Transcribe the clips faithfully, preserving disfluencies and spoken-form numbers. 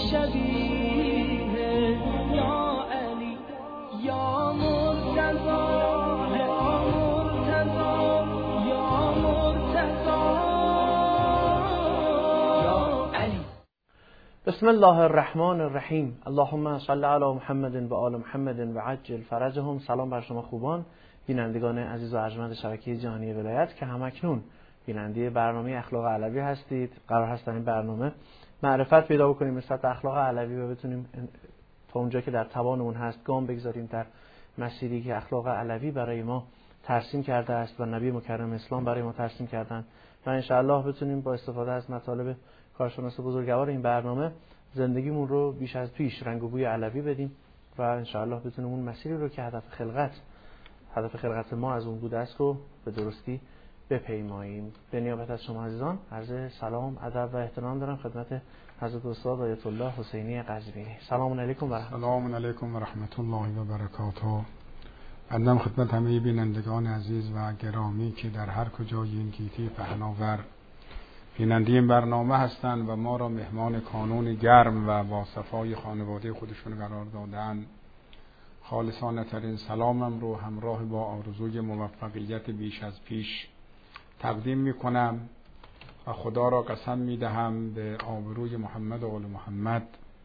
شبیه یا علی یا مرتضی یا مرتضی یا مرتضی یا علی. بسم الله الرحمن الرحیم. اللهم صل علی محمد و آل محمد و عجل فرجهم. سلام بر شما خوبان بینندگان عزیز و ارجمند شبکه جهانی ولایت که همکنون بیننده برنامه اخلاق علوی هستید. قرار هست در این برنامه معرفت پیدا بکنیم نسبت به اخلاق علوی و بتونیم تا اونجا که در توانمون هست گام بگذاریم در مسیری که اخلاق علوی برای ما ترسیم کرده است و نبی مکرم اسلام برای ما ترسیم کردن و ان شاء الله بتونیم با استفاده از مطالب کارشناس بزرگوار این برنامه زندگیمون رو بیش از پیش رنگ و بوی علوی بدیم و ان شاء الله بتونیم اون مسیری رو که هدف خلقت هدف خلقت ما از اون بوده است رو به درستی بپیماییم. به نیابت از شما عزیزان عرض سلام، ادب و احترام دارم خدمت حضرت استاد آیت الله حسینی قزوینی. سلام علیکم و رحمت الله. سلام علیکم و رحمت الله و برکاته. بنده خدمت همه بینندگان عزیز و گرامی که در هر کجای این گیتی پهناور بیننده این برنامه هستند و ما را مهمان کانون گرم و با صفای خانواده خودشون قرار دادن، خالصانه ترین سلامم رو همراه با آرزوی موفقیت بیش از پیش تقدیم می کنم و خدا را قسم می دهم به آبروی محمد و آل محمد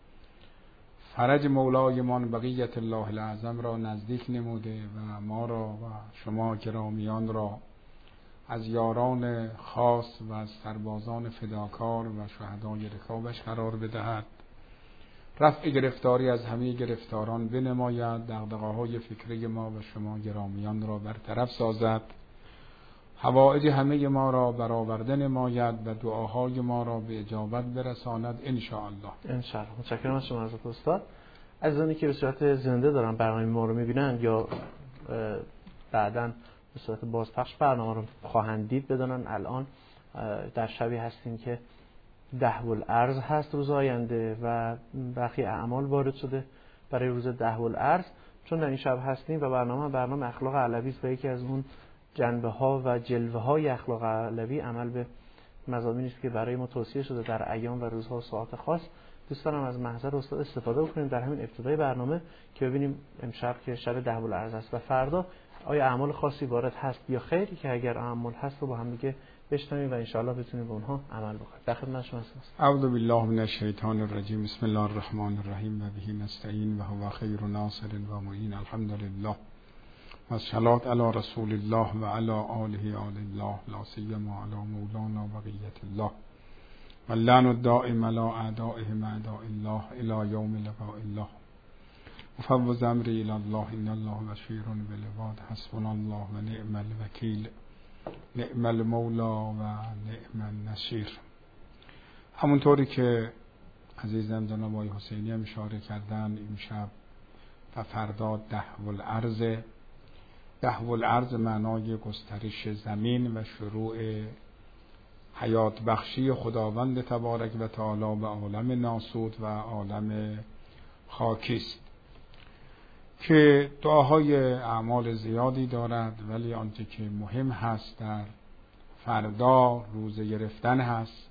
فرج مولایمان بقیت الله الاعظم را نزدیک نموده و ما را و شما گرامیان را از یاران خاص و از سربازان فداکار و شهدای رکابش قرار بدهد. رفع گرفتاری از همه گرفتاران بنماید، دغدغه‌های فکری ما و شما گرامیان را برطرف سازد، حوائج همه ما را برآورده نماید و دعاهای ما را به اجابت برساند ان شاء الله. ان شاء الله. متشکرم از شما حضرت استاد. عزیزانی که به صورت زنده دارن برنامه ما رو می‌بینن یا بعداً به صورت بازپخش برنامه رو خواهند دید بدانن الان در شبی هستیم که ده الارض هست روز آینده و برخی اعمال وارد شده برای روز ده الارض. چون در این شب هستیم و برنامه برنامه اخلاق علوی است و یکی از اون جنبه ها و جلوه های اخلاق علوی عمل به مضامینی است که برای ما توصیه شده در ایام و روزها و ساعات خاص. دوست دارم از محضر استاد استفاده بکنیم در همین ابتدای برنامه که ببینیم امشب که شب ده الارض است و فردا آیا اعمال خاصی وارد هست یا خیر، که اگر اعمال هست رو با هم دیگه بشنویم و ان شاء الله بتونیم به اونها عمل بکنیم. در خدمت شما هستم. اعوذ بالله من الشیطان الرجیم. بسم الله الرحمن الرحیم و به نستعین و هو خیر ناصر و معین. الحمدلله و الصلاة علی رسول الله و علی آله آل الله لا سیما علی مولانا بقیت الله و اللعن الدائم علی اعدائهم اعداء الله الی یوم لقاء الله. مفوض امری الی الله ان الله بشیر بالعباد. حسبنا الله و نعم الوکیل نعم المولا و نعم النصیر. همونطوری که عزیزم جناب آقای حسینی هم اشاره کردن، امشب و فردا ده الارض. ده الارض معنای گسترش زمین و شروع حیات بخشی خداوند تبارک و تعالی به عالم ناسوت و عالم خاکی است که دعاهای اعمال زیادی دارد، ولی آنچه که مهم هست در فردا روزه گرفتن هست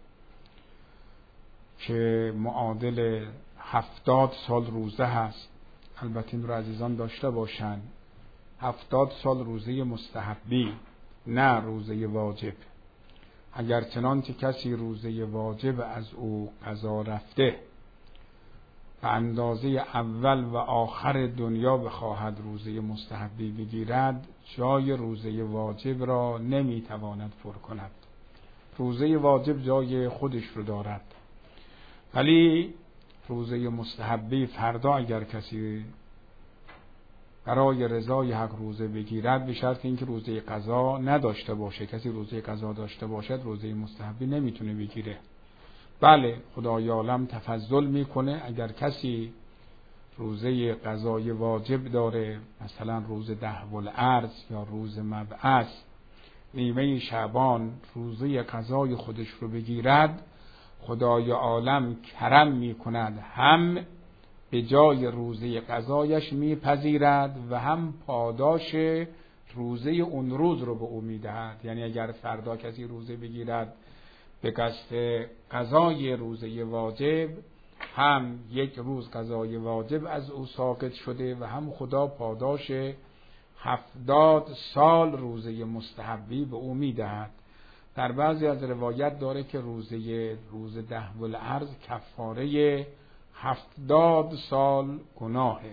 که معادل هفتاد سال روزه هست. البته این رو عزیزان داشته باشند، هفتاد سال روزه مستحبی نه روزه واجب. اگر چنانچه کسی روزه واجب از او قضا رفته و اندازه اول و آخر دنیا بخواهد روزه مستحبی بگیرد، جای روزه واجب را نمیتواند پر کند. روزه واجب جای خودش رو دارد، ولی روزه مستحبی فردا اگر کسی برای رضای حق روزه بگیرد، به شرط اینکه روزه قضا نداشته باشه. کسی روزه قضا داشته باشد روزه مستحبی نمیتونه بگیره. بله، خدای عالم تفضل میکنه. اگر کسی روزه قضای واجب داره، مثلا روز ده الارض یا روز مبعث، نیمه شعبان روزه قضای خودش رو بگیرد، خدای عالم کرم میکند، هم به جای روزه قضایش میپذیرد و هم پاداش روزه اون روز رو به او میدهد. یعنی اگر فردا کسی روزه بگیرد به قصد قضای روزه واجب، هم یک روز قضای واجب از او ساقط شده و هم خدا پاداش هفتاد سال روزه مستحبی به او میدهد. در بعضی از روایت داره که روزه روز دهو العرض کفاره هفتاد سال گناهه.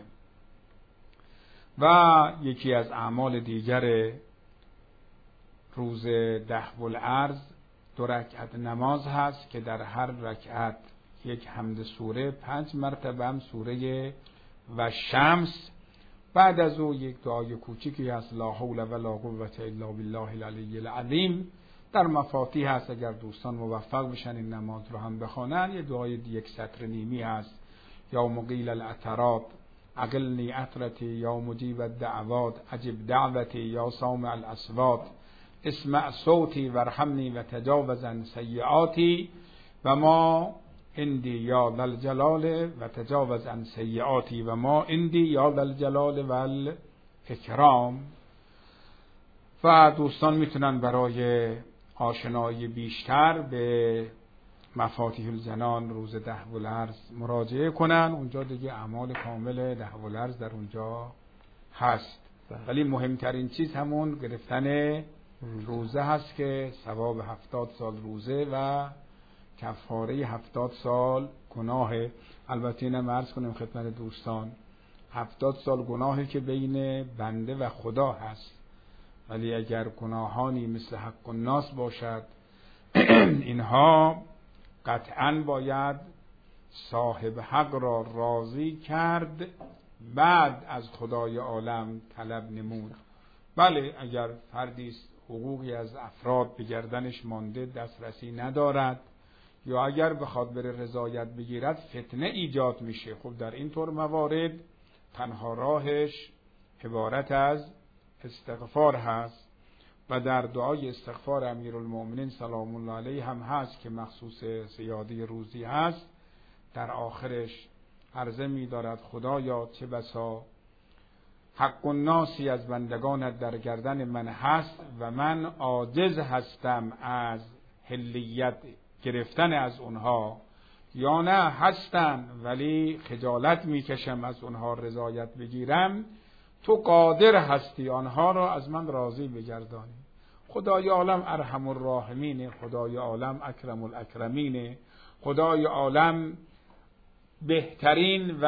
و یکی از اعمال دیگر روز دهو العرض دو رکعت نماز هست که در هر رکعت یک حمد سوره، پنج مرتبه هم سوره و شمس، بعد از او یک دعای کوچیکی هست لا حول ولا قوة الا بالله العلی العظیم. در مفاتیح هست، اگر دوستان موفق بشن این نماز رو هم بخوانن. یه دعای یک سطر نیمی هست یا مقیل العثرات اقلنی عثرتی یا مجیب الدعوات عجب دعوتی یا سامع الاصوات اسمع صوتی وارحمنی و تجاوز عن سیئاتی و ما اندی یا ذل جلال و تجاوز عن سیئاتی و ما اندی یا ذل جلال و الاکرام. و دوستان میتونن برای آشنایی بیشتر به مفاتیح الجنان روز دهو العرض مراجعه کنن. اونجا دیگه اعمال کامل دهو العرض در اونجا هست. ولی مهمترین چیز همون گرفتن روزه هست که ثواب هفتاد سال روزه و کفاره هفتاد سال گناهه. البته اینم عرض کنیم خدمت دوستان، هفتاد سال گناهی که بین بنده و خدا هست، ولی اگر گناهانی مثل حق الناس باشد اینها قطعاً باید صاحب حق را راضی کرد، بعد از خدای عالم طلب نمود. بله اگر فردی حقوقی از افراد به گردنش مانده دسترسی ندارد یا اگر بخواد بره رضایت بگیرد فتنه ایجاد میشه، خب در این طور موارد تنها راهش عبارت از استغفار هست. و در دعای استغفار امیرالمؤمنین سلام الله علیه هم هست که مخصوص سیادی روزی هست. در آخرش عرضه می دارد خدایا چه بسا حق الناسی از بندگانت در گردن من هست و من عاجز هستم از حلیت گرفتن از اونها، یا نه هستن ولی خجالت میکشم از اونها رضایت بگیرم، تو قادر هستی آنها را از من راضی بگردانی. خدای عالم ارحم الراحمین، خدای عالم اکرم الاکرمین، خدای عالم بهترین و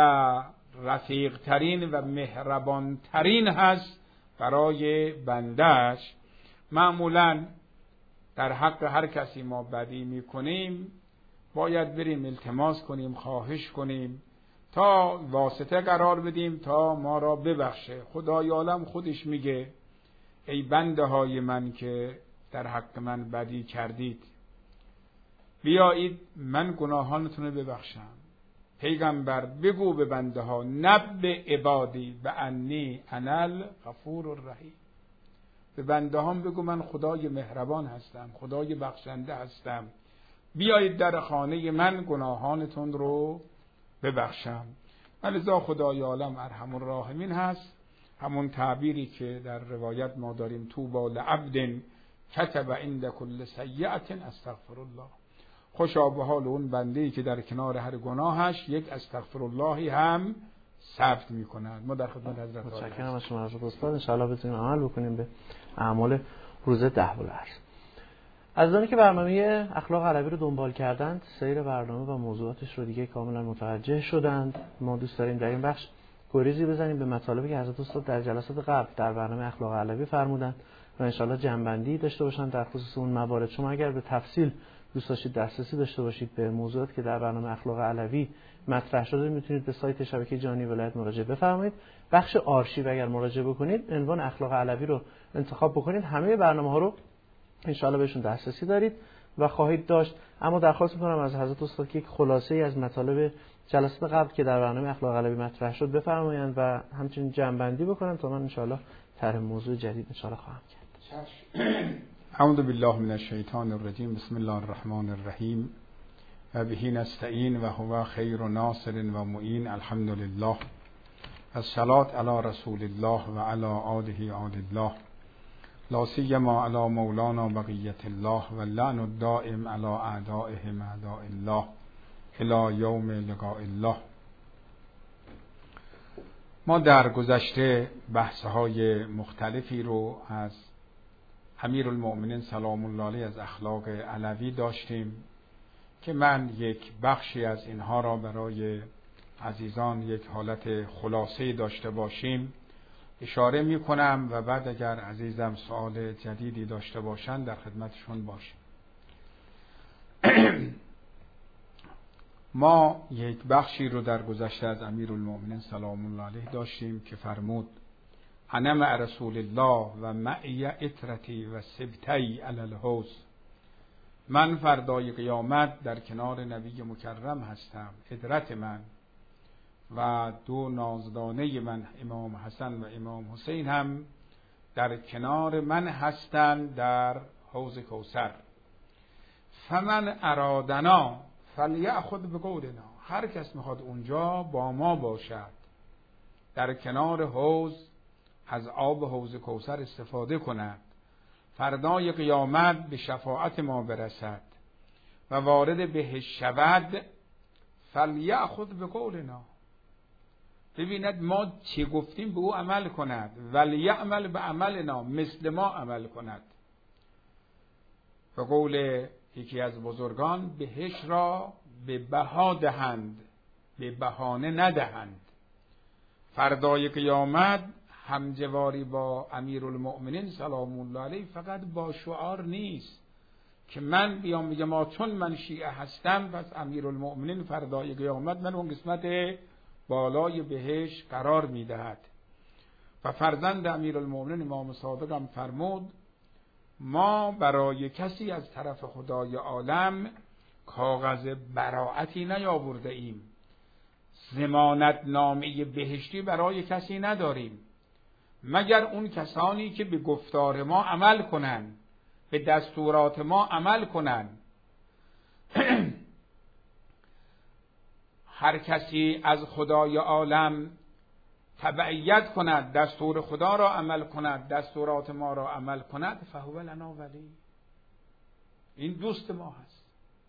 رفیقترین و مهربانترین هست برای بندش. معمولا در حق هر کسی ما بدی میکنیم باید بریم التماس کنیم، خواهش کنیم تا واسطه قرار بدیم تا ما را ببخشه. خدای عالم خودش میگه ای بنده های من که در حق من بدی کردید بیایید من گناهانتون رو ببخشم. پیغمبر بگو به بنده ها نبئ عبادی و انی انا الغفور الرحیم، به بنده هام بگو من خدای مهربان هستم، خدای بخشنده هستم، بیایید در خانه من گناهانتون رو ببخشم. ولذا خدای عالم ارحم الراحمین هست. همون تعبیری که در روایت ما داریم طوبی لعبد کتب عند کل سیئة استغفر الله، خوشا به حال اون بنده‌ای که در کنار هر گناهش یک استغفر اللهی هم ثبت می‌کند. ما در خدمت حضرت عالی متشکرم از شما حضرت استاد. ان شاء الله بتونیم عمل بکنیم به اعمال روز دهو العرض. عزیزانی که برنامه اخلاق علوی رو دنبال کردند، سیر برنامه و موضوعاتش رو دیگه کاملا متوجه شدند. ما دوست داریم در این بخش گریزی بزنیم به مطالبی که حضرت استاد در جلسات قبل در برنامه اخلاق علوی فرمودند و ان شاء الله جنبندی داشته باشند در خصوص اون موارد. شما اگر به تفصیل دوست داشتید دسترسی داشته باشید به موضوعاتی که در برنامه اخلاق علوی مطرح شده، میتونید به سایت شبکه جهانی ولایت مراجعه بفرمایید. بخش آرشیو اگر مراجعه بکنید، عنوان اخلاق علوی رو انتخاب بکنید، همه برنامه‌ها رو ان شاء الله بهشون دسترسی دارید و خواهید داشت. اما درخواست می‌کنم از حضرت استاد که یک خلاصه‌ای از مطالب جلسات قبل که در برنامه اخلاق علوی مطرح شد بفرمایند و همچنین جمع‌بندی بکنن تا من ان شاء الله طرح موضوع جدید ان شاء الله خواهم کرد. اعوذ بالله من الشیطان الرجیم. بسم الله الرحمن الرحیم. و به نستعین و هو خیر ناصر و معین. الحمد لله. الصلاة علی رسول الله و علی آله آل الله، لا سیما علی مولانا بقیة الله و اللعن الدائم علی اعدائهم اعداء الله. الی یوم لقاء الله. ما در گذشته بحث‌های مختلفی رو از امیرالمؤمنین سلام الله علیه از اخلاق علوی داشتیم که من یک بخشی از اینها را برای عزیزان یک حالت خلاصه داشته باشیم اشاره می کنم و بعد اگر عزیزم سوال جدیدی داشته باشند در خدمتشون باشیم. ما یک بخشی رو در گذشته از امیرالمؤمنین سلام الله علیه داشتیم که فرمود انا مع رسول الله و معی اطرتی و سبتی علی الحوض. من فردای قیامت در کنار نبی مکرم هستم، اطرت من و دو نازدانه من امام حسن و امام حسین هم در کنار من هستند در حوض کوثر. فمن ارادنا فلیأخذ بقولنا. هر کس میخواد اونجا با ما باشد، در کنار حوض از آب حوض کوثر استفاده کند، فردای قیامت به شفاعت ما برسد و وارد بهشت شود، فلیأخذ بقولنا. ببیند ما چی گفتیم به او عمل کند، ولیعمل به عملنا، مثل ما عمل کند. به قول یکی از بزرگان بهشت را به بها دهند، به بهانه ندهند. فردای قیامت همجواری با امیرالمؤمنین سلام الله علیه فقط با شعار نیست که من بیام بگم ما چون من شیعه هستم پس امیرالمؤمنین فردای قیامت من اون قسمت بالای بهشت قرار میدهد. و فرزند امیرالمؤمنین امام صادق هم فرمود ما برای کسی از طرف خدای عالم کاغذ براءتی نیاورده ایم، ضمانت نامه بهشتی برای کسی نداریم مگر اون کسانی که به گفتار ما عمل کنند، به دستورات ما عمل کنند. هر کسی از خدای عالم تبعیت کند، دستور خدا را عمل کند، دستورات ما را عمل کند، فهو لنا ولی. این دوست ما هست.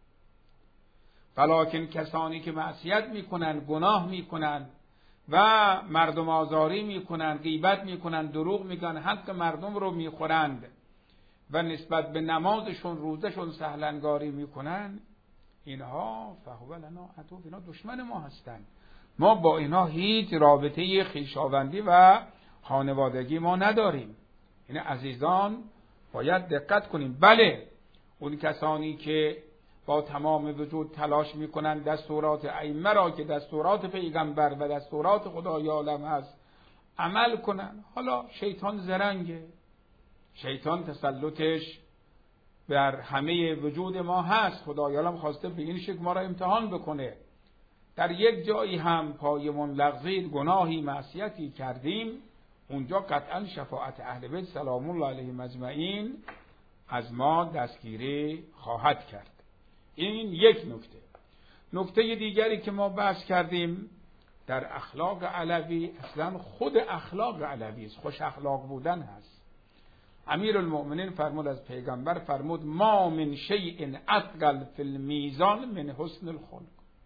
ولکن کسانی که معصیت میکنند، گناه میکنند و مردم آزاری میکنند، غیبت میکنند، دروغ میگن، حق مردم رو میخورند و نسبت به نمازشون، روزشون سهلنگاری میکنند، اینها فهو لنا عدو، اینا دشمن ما هستند. ما با اینا هیچ رابطه خویشاوندی و خانوادگی ما نداریم. این عزیزان باید دقت کنیم. بله اون کسانی که با تمام وجود تلاش میکنن دستورات ائمه را که دستورات پیغمبر و دستورات خدای عالم هست عمل کنن، حالا شیطان زرنگه، شیطان تسلطش بر همه وجود ما هست. خدای عالم خواسته به این شکل ما را امتحان بکنه. در یک جایی هم پایمون لغزید، گناهی معصیتی کردیم، اونجا قطعا شفاعت اهل بیت سلام الله علیهم اجمعین از ما دستگیری خواهد کرد. این یک نکته. نکته دیگری که ما بحث کردیم در اخلاق علوی، اصلا خود اخلاق علوی است، خوش اخلاق بودن هست. امیرالمؤمنین فرمود از پیغمبر، فرمود ما من شیء اثقل فی المیزان من حسن الخلق.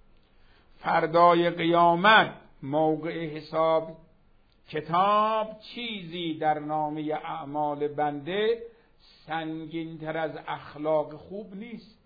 فردای قیامت موقع حساب کتاب چیزی در نامه اعمال بنده سنگین‌تر از اخلاق خوب نیست.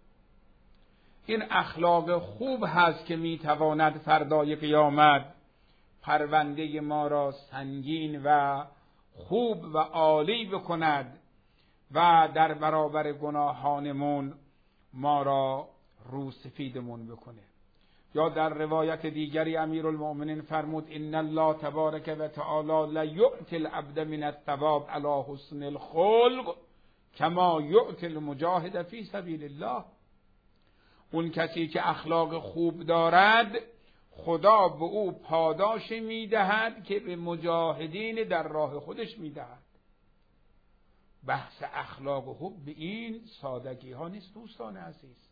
این اخلاق خوب هست که میتواند فردای قیامت پرونده ما را سنگین و خوب و عالی بکند و در برابر گناهانمون ما را روسفیدمون بکنه. یا در روایت دیگری امیرالمؤمنین فرمود ان الله تبارک و تعالی لا یؤتی العبد من الثواب علی حسن الخلق کما یؤتی المجاهد فی سبیل الله. اون کسی که اخلاق خوب دارد خدا به او پاداش میدهد که به مجاهدین در راه خودش میدهد. بحث اخلاق خوب به این سادگی ها نیست دوستان عزیز.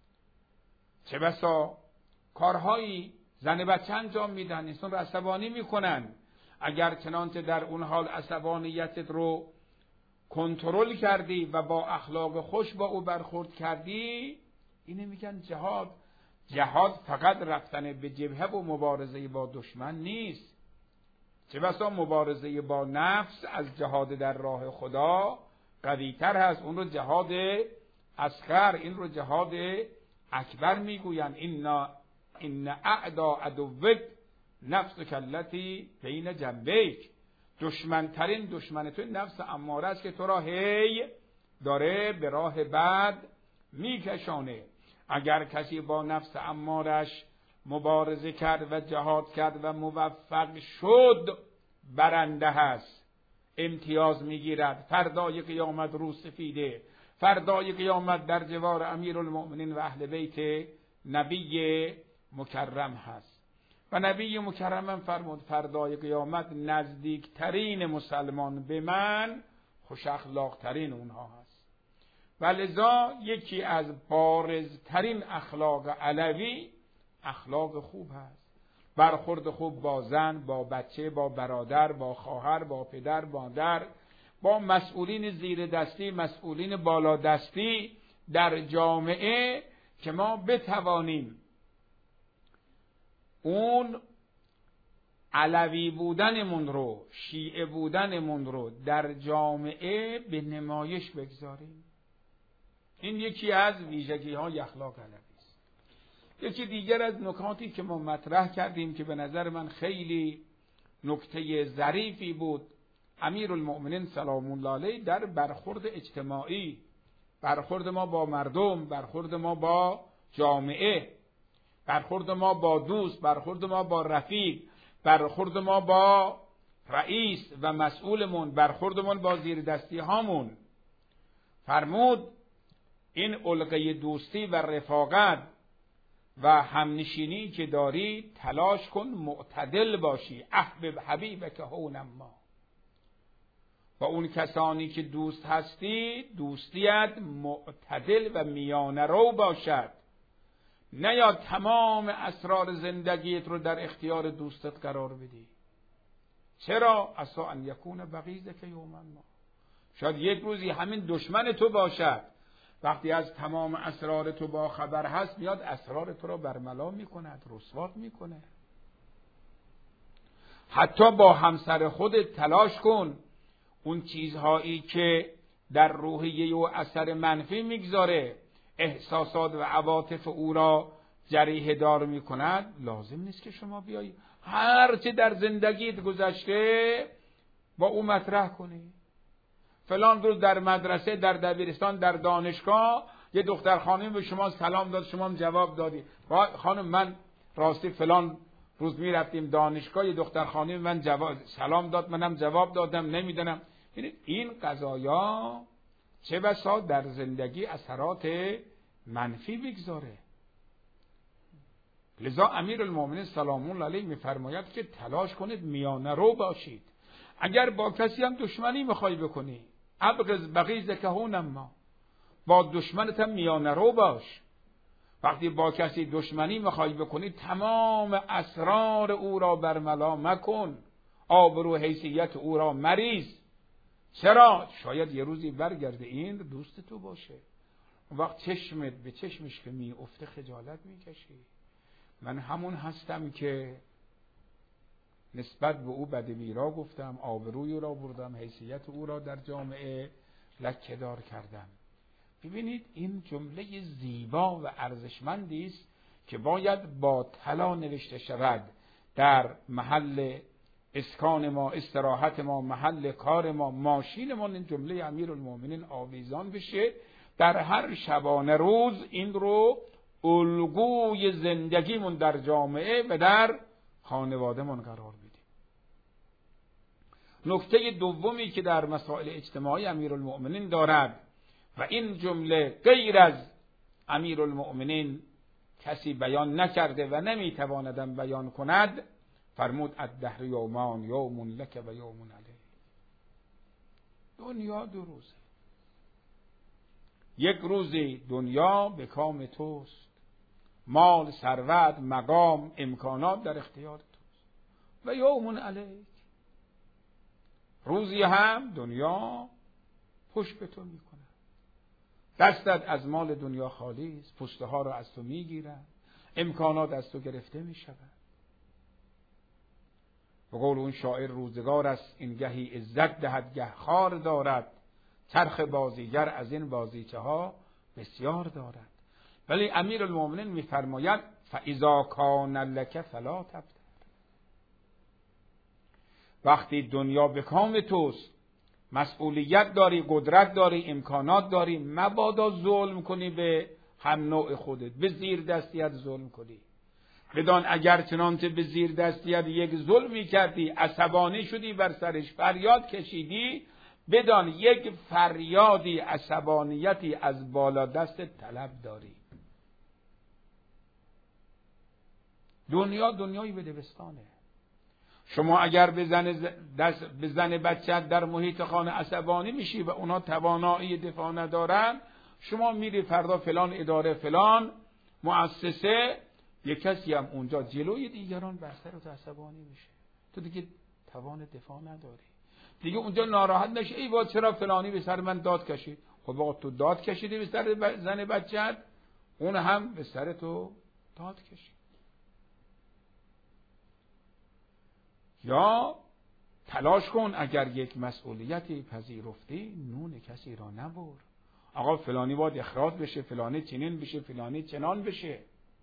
چه بسا کارهایی زن بچه انجام میدن، انسان رو عصبانی میکنن. اگر چنانچه در اون حال عصبانیتت رو کنترل کردی و با اخلاق خوش با او برخورد کردی، اینه میگن جهاد. جهاد فقط رفتن به جبهه و مبارزه با دشمن نیست. چه بسا مبارزه با نفس از جهاد در راه خدا قوی‌تر هست. اون رو جهاد اصغر، این رو جهاد اکبر میگویند. این این اعدا عدوک نفسک التی بین جنبیک. دشمنترین دشمن تو نفس اماره است که تو را هی داره به راه بد میکشانه. اگر کسی با نفس امارش مبارزه کرد و جهاد کرد و موفق شد، برنده هست، امتیاز میگیرد، فردای قیامت رو سفیده، فردای قیامت در جوار امیرالمؤمنین و اهل بیت نبی مکرم هست. و نبی مکرم فرمود فردای قیامت نزدیکترین مسلمان به من خوش اخلاقترین اونها هست. و لذا یکی از بارزترین اخلاق علوی اخلاق خوب هست. برخورد خوب با زن، با بچه، با برادر، با خواهر، با پدر، با مادر، با مسئولین زیر دستی، مسئولین بالا دستی در جامعه، که ما بتوانیم اون علوی بودنمون رو، شیعه بودنمون رو در جامعه به نمایش بگذاریم. این یکی از ویژگی های اخلاق علوی است. یکی دیگر از نکاتی که ما مطرح کردیم که به نظر من خیلی نکته ظریفی بود، امیرالمؤمنین سلام الله علیه در برخورد اجتماعی، برخورد ما با مردم، برخورد ما با جامعه، برخورد ما با دوست، برخورد ما با رفیق، برخورد ما با رئیس و مسئولمون، برخوردمون با زیر دستی هامون، فرمود این علقه دوستی و رفاقت و همنشینی که داری تلاش کن معتدل باشی. احبب حبیبک هونا ما. با اون کسانی که دوست هستی دوستیت معتدل و میانه رو باشد، نه یا تمام اسرار زندگیت رو در اختیار دوستت قرار بدی. چرا؟ عسی ان یکون بغیضک یوما ما. شاید یک روزی همین دشمن تو باشد، وقتی از تمام اسرار تو با خبر هست میاد اسرار تو رو برملا میکند، رسوات میکنه. حتی با همسر خودت تلاش کن اون چیزهایی که در روحیه و اثر منفی میگذاره، احساسات و عواطف او را جریحه دار میکند، لازم نیست که شما بیایی هر چه در زندگیت گذشته با او مطرح کنی. فلان روز در مدرسه، در دبیرستان، در دانشگاه یه دختر خانم به شما سلام داد، شما هم جواب دادی. خانم من راستی فلان روز میرفتیم دانشگاه، یه دختر خانم من جواب سلام داد، منم جواب دادم، نمیدونم. یعنی این قضایا چه بسا در زندگی اثرات منفی بگذاره. لذا امیرالمؤمنین سلام الله علیه میفرماید که تلاش کنید میانه رو باشید. اگر با کسی هم دشمنی میخوای بکنی، ابغض بغیضک هونا ما، با دشمنت هم میانه رو باش. وقتی با کسی دشمنی میخوای بکنی تمام اسرار او را برملا مکن، آبرو حیثیت او را مریز. چرا؟ شاید یه روزی برگرده این دوست تو باشه، اون وقت چشمت به چشمش که می افته خجالت میکشی. من همون هستم که نسبت به او بدبیرا گفتم، آبروی او را بردم، حیثیت او را در جامعه لکه دار کردم. ببینید این جمله زیبا و ارزشمندی است که باید با طلا نوشته شود در محل اسکان ما، استراحت ما، محل کار ما، ماشین ما. این جمله امیرالمؤمنین آویزان بشه در هر شبانه روز، این رو الگوی زندگیمون در جامعه و در خانوادهمون قرار بدیم. نکته دومی که در مسائل اجتماعی امیرالمؤمنین دارد و این جمله غیر از امیرالمؤمنین کسی بیان نکرده و نمیتواندم بیان کند، فرمود الدهر یومان، یوم لک و یوم علیک. دنیا دو روزه، یک روزی دنیا به کام توست، مال، ثروت، مقام، امکانات در اختیار توست. و یوم علیک، روزی هم دنیا پشت به تو میکنه. دستت از مال دنیا خالی است، پشته ها رو از تو میگیرن، امکانات از تو گرفته می شود. به قول اون شاعر روزگار است این گهی عزت دهد گه خار دارد، چرخ بازیگر از این بازیچه ها بسیار دارد. ولی امیرالمومنین میفرماید فاذا کان لک فلا تبتر. وقتی دنیا به کام توست، مسئولیت داری، قدرت داری، امکانات داری، مبادا ظلم کنی به هم نوع خودت، به زیر دستیت ظلم کنی. بدان اگر چنانچه به زیر دستیت یک ظلمی کردی، عصبانی شدی، بر سرش فریاد کشیدی، بدان یک فریادی، عصبانیتی از بالا دست طلب داری. دنیا دنیای بدبستانه. شما اگر به زن دست به زن بچت در محیط خانه عصبانی میشی و اونا توانایی دفاع ندارن، شما میری فردا فلان اداره، فلان مؤسسه، یک کسی هم اونجا جلوی دیگران بر سرت عصبانی میشه، تو دیگه توان دفاع نداری، دیگه اونجا ناراحت نشی ای وای چرا فلانی به سر من داد کشید. خب آقا تو داد کشیدی به سر زن بچت، اون هم به سر تو داد کشید. یا تلاش کن اگر یک مسئولیتی پذیرفتی، نون کسی را نبر. آقا فلانی باید اخراج بشه، فلانی چنین بشه، فلانی چنان بشه.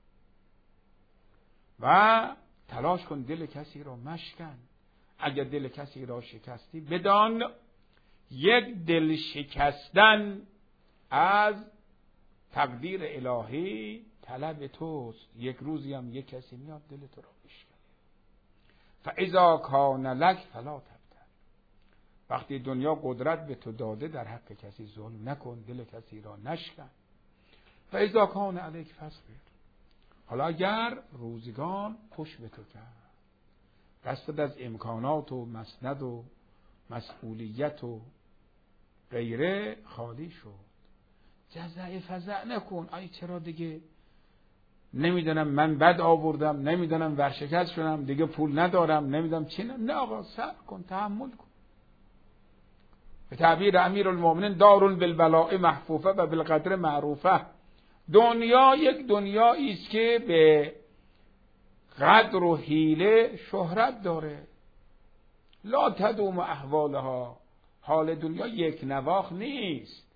و تلاش کن دل کسی را مشکن. اگر دل کسی را شکستی، بدان یک دل شکستن از تقدیر الهی طلب توست. یک روزی هم یک کسی میاد دل تو را بشکنه. فاذا کان لک فلا تبتر. وقتی دنیا قدرت به تو داده، در حق کسی ظلم نکن، دل کسی را نشکن. فاذا کان علیک فاصبر. حالا اگر روزگان پشت به تو کرد، دستت از امکانات و مسند و مسئولیت و غیره خالی شد، جزع فزع نکن. آی چرا دیگه نمیدونم من بد آوردم، نمیدونم ورشکست شدم، دیگه پول ندارم، نمیدونم چی. نه آقا صبر کن، تحمل کن. به تعبیر امیرالمومنین دارون بالبلاء محفوفه و بالقدر معروفه. دنیا یک دنیایی است که به قدر و حیله شهرت داره. لا تدوم احوالها. حال دنیا یک نواخت نیست.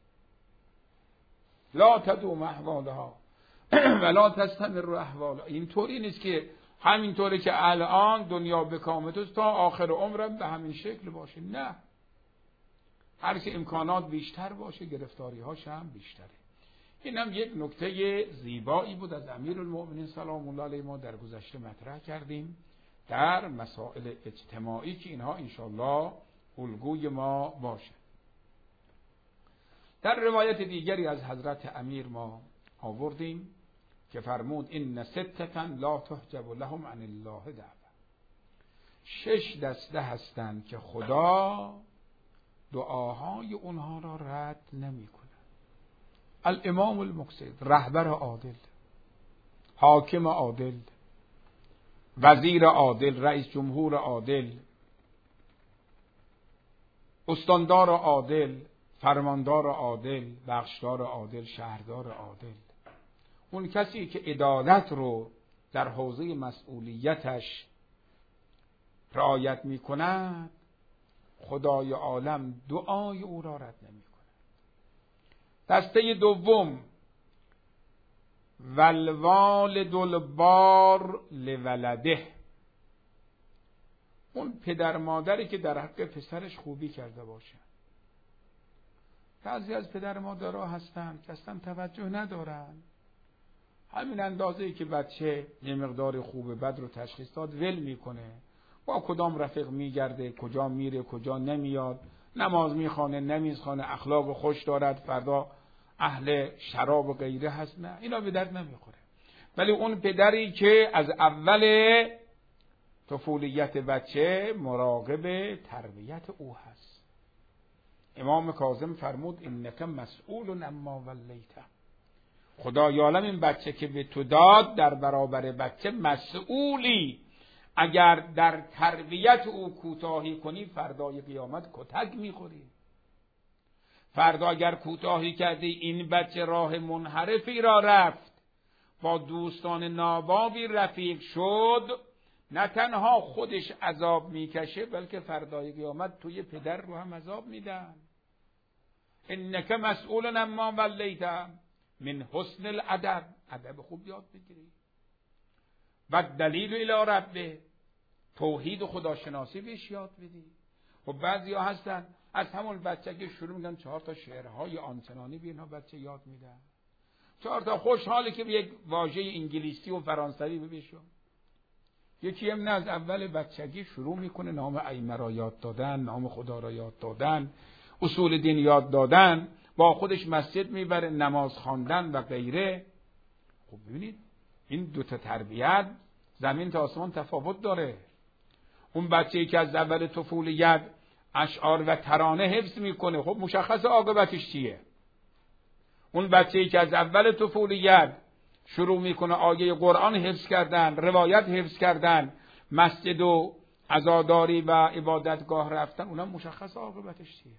لا تدوم احوالها ولا تستمر احوالها. اینطوری نیست که همینطوری که الان دنیا به کام توست تا آخر عمرم به همین شکل باشه. نه، هر که امکانات بیشتر باشه گرفتاری هاش هم بیشتره. این هم یک نکته زیبایی بود از امیرالمومنین سلام الله علیه ما در گذشته مطرح کردیم در مسائل اجتماعی که اینها انشاءالله الگوی ما باشه. در روایت دیگری از حضرت امیر ما آوردیم که فرمود این ستة لا تحجب لهم عن الله دعوه. شش دسته هستند که خدا دعاهای اونها را رد نمی کنه. الامام المقصد، رهبر عادل، حاکم عادل، وزیر عادل، رئیس جمهور عادل، استاندار عادل، فرماندار عادل، بخشدار عادل، شهردار عادل. اون کسی که عدالت رو در حوزه مسئولیتش رعایت می کند، خدای عالم دعای او را رد نمی کند. دسته دوم، والوالد البار لولده. اون پدر مادری که در حق پسرش خوبی کرده باشه. بعضی از پدر مادرها هستن که اصلا توجه ندارن، همین اندازه‌ای که بچه یه مقدار خوب بد رو تشخیص داد ول میکنه، با کدام رفیق میگرده، کجا میره کجا نمیاد، نماز میخوانه نمیخوانه، اخلاق خوش دارد، فردا اهل شراب و غیره هست. نه، اینا به درد نمیخوره. ولی اون پدری که از اول طفولیت بچه مراقب تربیت او هست. امام کاظم فرمود انک مسئول اما ولیته. خدای عالم این بچه که به تو داد در برابر بچه مسئولی. اگر در تربیت او کوتاهی کنی فردای قیامت کتک میخوری. فردا اگر کوتاهی کردی این بچه راه منحرفی را رفت، با دوستان نابابی رفیق شد، نه تنها خودش عذاب میکشه بلکه فردای قیامت توی پدر رو هم عذاب میدن. انک مسئول عما ولیت من حسن الادب، ادب خوب یاد بگیری. و دلیل الی ربه، توحید و خداشناسی بهش یاد بدی. خب بعضیا هستن از همون بچگی شروع میگن چهار تا شعرهای آنچنانی به اینها بچه یاد میدن، چهار تا خوشحاله که به یک واژه انگلیسی و فرانسوی ببیشون. یکی هم نه، از اول بچگی شروع میکنه نام ائمه را یاد دادن، نام خدا را یاد دادن، اصول دین یاد دادن، با خودش مسجد میبره، نماز خواندن و غیره. خب ببینید این دو تا تربیت زمین تا آسمان تفاوت داره. اون بچه‌ای که از اول طفولیت اشعار و ترانه حفظ میکنه، خب مشخص عاقبتش چیه. اون بچه‌ای که از اول طفولیت شروع میکنه آیه قرآن حفظ کردن، روایت حفظ کردن، مسجد و عزاداری و عبادتگاه رفتن، اونم مشخص عاقبتش چیه.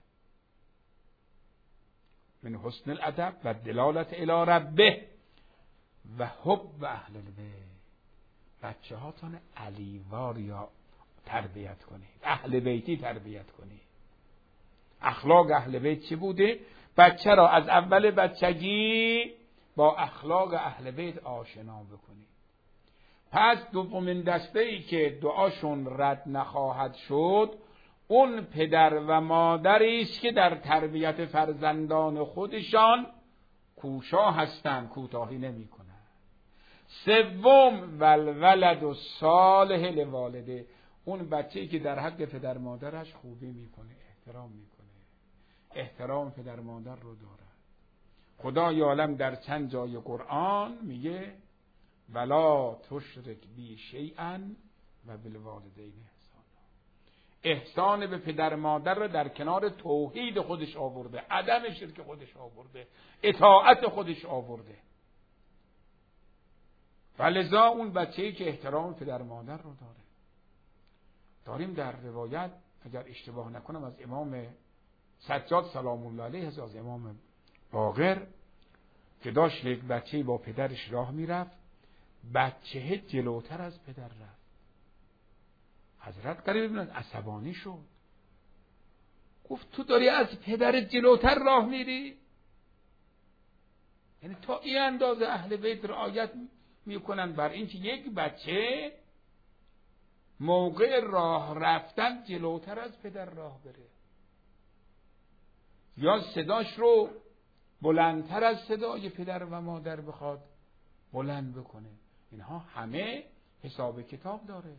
من حسن الادب و دلالت الی ربه و حب اهل البیت. بچه هاتون علیوار یا تربیت کنید، اهل بیتی تربیت کنید. اخلاق اهل بیت چی بوده؟ بچه را از اول بچگی با اخلاق اهل بیت آشنا بکنید. پس دومین دسته ای که دعاشون رد نخواهد شد اون پدر و مادری است که در تربیت فرزندان خودشان کوشا هستند، کوتاهی نمی‌کنند. سوم والولد و صالح لوالده، اون بچه‌ای که در حق پدر مادرش خوبی میکنه، احترام میکنه، احترام پدر مادر رو داره. خدای عالم در چند جای قرآن میگه ولا تشرک بی شیئا و بالوالدین احسانا. احسان به پدر مادر رو در کنار توحید خودش آورده، عدم شرک خودش آورده، اطاعت خودش آورده. ولذا اون بچه‌ای که احترام پدر مادر رو داره. داریم در روایت اگر اشتباه نکنم از امام سجاد سلام الله علیه، از امام باقر، که داشت یک بچه‌ای با پدرش راه میرفت، بچه جلوتر از پدر رفت. حضرت قریب ببینند عصبانی شد، گفت تو داری از پدر جلوتر راه میری؟ یعنی تا این اندازه اهل بیت رعایت میکنن بر این که یک بچه موقع راه رفتن جلوتر از پدر راه بره، یا صداش رو بلندتر از صدای پدر و مادر بخواد بلند بکنه. اینها همه حساب کتاب داره.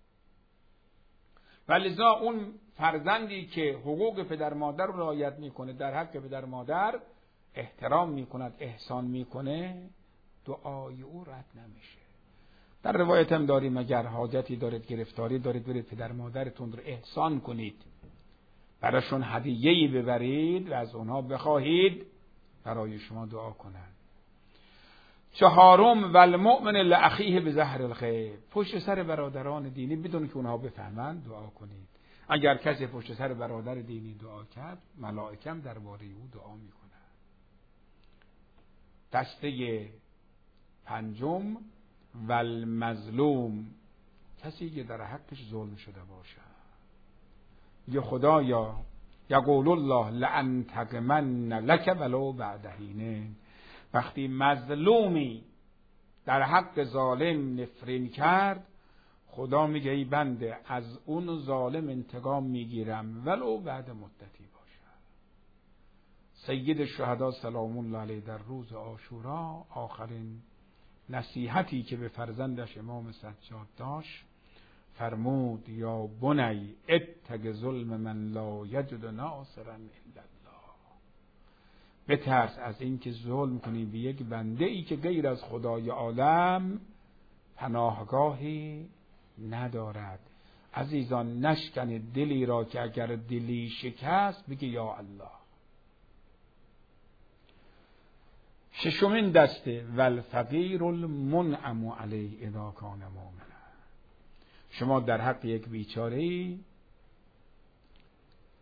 ولذا اون فرزندی که حقوق پدر مادر رو رعایت میکنه، در حق پدر مادر احترام میکند، احسان میکنه، دعای او رد نمیشه. در روایت هم داریم اگر حاجتی دارید، گرفتاری دارید، برید پدر مادرتون رو احسان کنید، براشون هدیه‌ای ببرید و از اونها بخواهید برای شما دعا کنند. چهارم والمؤمن لاخیه بظهر الغیب، پشت سر برادران دینی بدون که اونها بفهمند دعا کنید. اگر کسی پشت سر برادر دینی دعا کرد، ملائکه هم درباره او دعا میکنند. دسته پنجم والمظلوم، کسی که در حقش ظلم شده باشد. یا خدایا یقول الله لانتقمن لک ولو بعد حین، وقتی مظلومی در حق ظالم نفرین کرد، خدا میگه ای بنده از اون ظالم انتقام میگیرم ولو بعد مدتی باشد. سید الشهدا سلام الله علیه در روز عاشورا آخرین نصیحتی که به فرزندش امام سجاد داشت فرمود یا بنی اتق ظلم من لا یجد ناصرا الا الله، بترس از اینکه ظلم کنی به یک بنده ای که غیر از خدای عالم پناهگاهی ندارد. عزیزان نشکنید دلی را که اگر دلی شکست بگی یا الله. ششمین دسته والفقیر المنعم علیه اذا کان مؤمنا، شما در حق یک بیچاره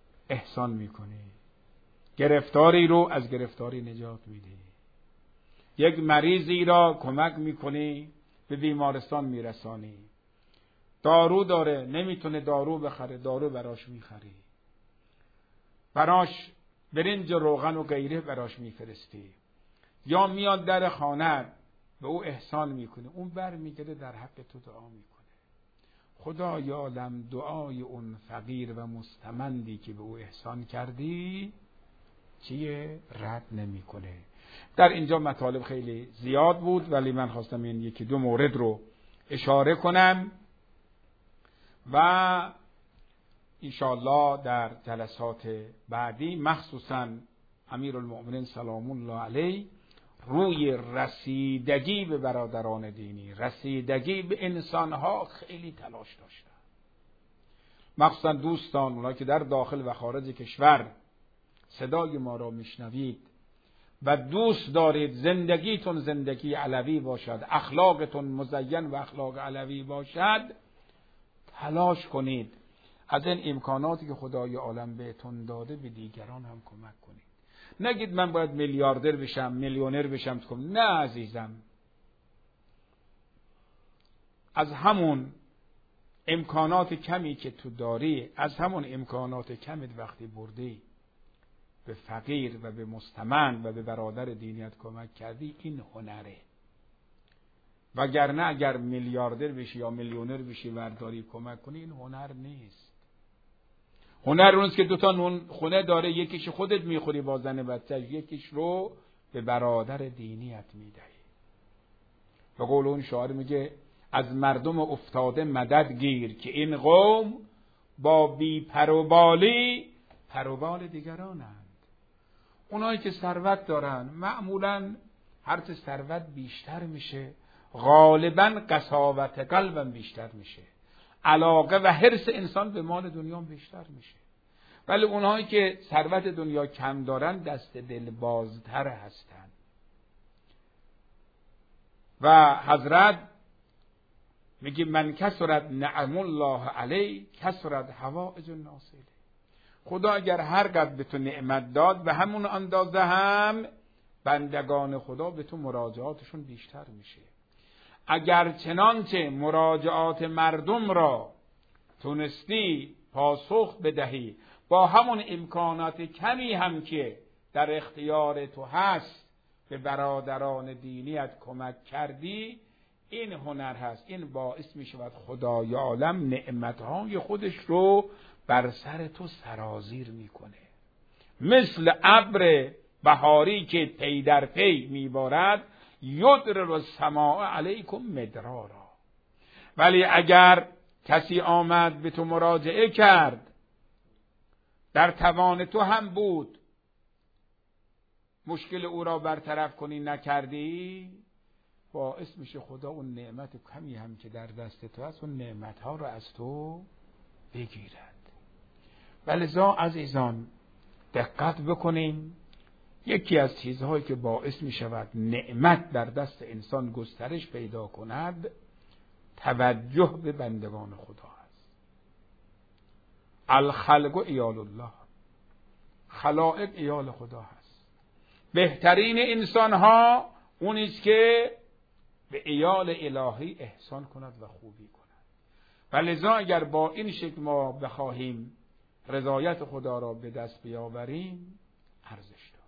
احسان میکنی، گرفتاری رو از گرفتاری نجات میدی. یک مریضی را کمک میکنی به بیمارستان میرسانی. دارو داره نمیتونه دارو بخره، دارو براش میخری. براش برنج و روغن و غیره براش میفرستی. یا میاد در خانه به او احسان میکنه، اون بر میگره در حق تو دعا میکنه. خدا یعلم دعای اون فقیر و مستمندی که به او احسان کردی چیه؟ رد نمیکنه. در اینجا مطالب خیلی زیاد بود، ولی من خواستم این یکی دو مورد رو اشاره کنم و انشاءالله در جلسات بعدی مخصوصا امیرالمؤمنین سلام الله علیه روی رسیدگی به برادران دینی، رسیدگی به انسانها خیلی تلاش داشتن. مخصوصا دوستان اونایی که در داخل و خارج کشور صدای ما را میشنوید و دوست دارید زندگیتون زندگی علوی باشد، اخلاقتون مزین و اخلاق علوی باشد، تلاش کنید از این امکاناتی که خدای عالم بهتون داده به دیگران هم کمک کنید. نگید من باید میلیاردر بشم، میلیونر بشم. نه عزیزم، از همون امکانات کمی که تو داری، از همون امکانات کمت وقتی بردی به فقیر و به مستمند و به برادر دینیت کمک کردی، این هنره. وگرنه اگر میلیاردر بشی یا میلیونر بشی و داری کمک کنی، این هنر نیست. هنر اونست که دوتا نون خونه داره، یکیش خودت میخوری با زن بچه‌ش، یکیش رو به برادر دینیت میدهی. به قول اون شاعر میگه از مردم افتاده مدد گیر که این قوم با بی پروبالی پروبال دیگرانند. اونایی که ثروت دارن معمولاً هرچه ثروت بیشتر میشه غالباً قساوت قلبم بیشتر میشه، علاقه و حرص انسان به مال دنیا بیشتر میشه. ولی اونهایی که ثروت دنیا کم دارن دست دل بازتر هستن. و حضرت میگه من کثرت نعم الله علی کثرت حوائج الناس الیه. خدا اگر هر قدر به تو نعمت داد به همون اندازه هم بندگان خدا به تو مراجعاتشون بیشتر میشه. اگر چنانچه مراجعات مردم را تونستی پاسخ بدهی با همون امکانات کمی هم که در اختیار تو هست به برادران دینیت کمک کردی، این هنر هست. این باعث می شود خدای عالم نعمتهای خودش رو بر سر تو سرازیر میکنه. مثل ابر بهاری که پی در پی میبارد یدرر السماء علیکم مدرارا. ولی اگر کسی آمد به تو مراجعه کرد، در توان تو هم بود، مشکل او را برطرف کنی نکردی، باعث میشه خدا اون نعمت کمی هم که در دست تو هست اون نعمتها را از تو بگیرد. ولذا عزیزان دقت بکنیم، یکی از چیزهایی که باعث می شود نعمت در دست انسان گسترش پیدا کند توجه به بندگان خدا است. الخلق ایال الله، خلائق ایال خدا هست. بهترین انسان ها اونیست که به ایال الهی احسان کند و خوبی کند. ولذا اگر با این شکل ما بخواهیم رضایت خدا را به دست بیاوریم ارزش داره.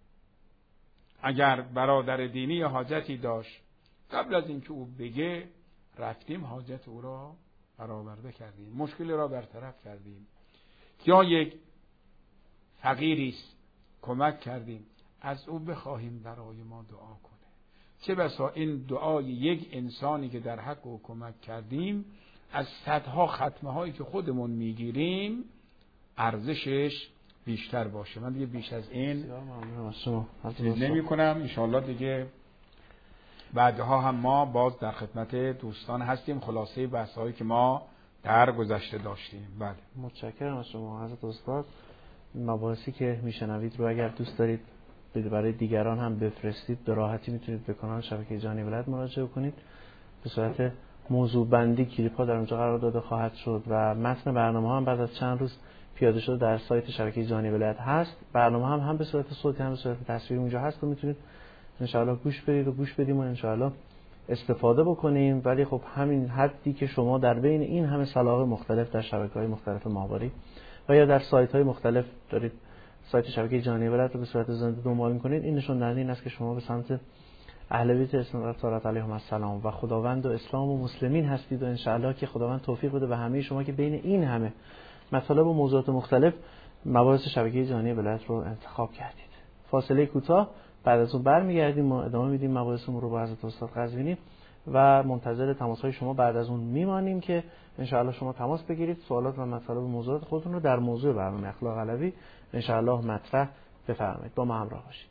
اگر برادر دینی حاجتی داشت، قبل از اینکه او بگه رفتیم حاجت او را برآورده کردیم، مشکل را برطرف کردیم. یا یک فقیری است کمک کردیم، از او بخواهیم برای ما دعا کنه. چه بسا این دعای یک انسانی که در حق او کمک کردیم از صدها ختمه هایی که خودمون میگیریم ارزشش بیشتر باشه. من دیگه بیش از این نمی کنم. انشاءالله دیگه بعدها هم ما باز در خدمت دوستان هستیم. خلاصه بحث هایی که ما در گذشته داشتیم. بله، متشکرم از شما حضرت استاد. مباحثی که میشنوید رو اگر دوست دارید برای دیگران هم بفرستید به راحتی میتونید به کانال شبکه جهانی ولایت مراجعه کنید. به صورت موضوع بندی کلیپ ها در اونجا قرار داده خواهد شد و متن برنامه ها هم بعد از چند روز پیاده شده در سایت شبکه جهانی ولایت هست. برنامه هم هم به صورت صوتی هم به صورت تصویری اونجا هست و میتونید انشاءالله گوش بدید و گوش بدیم و انشاءالله استفاده بکنیم. ولی خب همین حدی که شما در بین این همه سلاغ مختلف در شبکه‌های مختلف ماهواری و یا در سایت‌های مختلف دارید سایت شبکه جهانی ولایت رو به صورت زنده دنبال می‌کنید، این نشون دهنده این است که شما به سمت اهل بیت اسلام علیهم السلام و خداوند و اسلام و مسلمین هستید و انشاءالله که خداوند توفیق بده به همه شما که بین این همه مطالب و موضوعات مختلف مباحث شبکه جهانی ولایت رو انتخاب کردید. فاصله کوتاه، بعد از اون برمیگردیم ما ادامه میدیم مباحثمون رو با حضرت استاد قزوینی و منتظر تماس‌های شما بعد از اون میمانیم که انشاءالله شما تماس بگیرید، سوالات و مطالب و موضوعات خودتون رو در موضوع برنامه اخلاق علوی انشاءالله مطرح بفرمایید. با ما همراه باشید.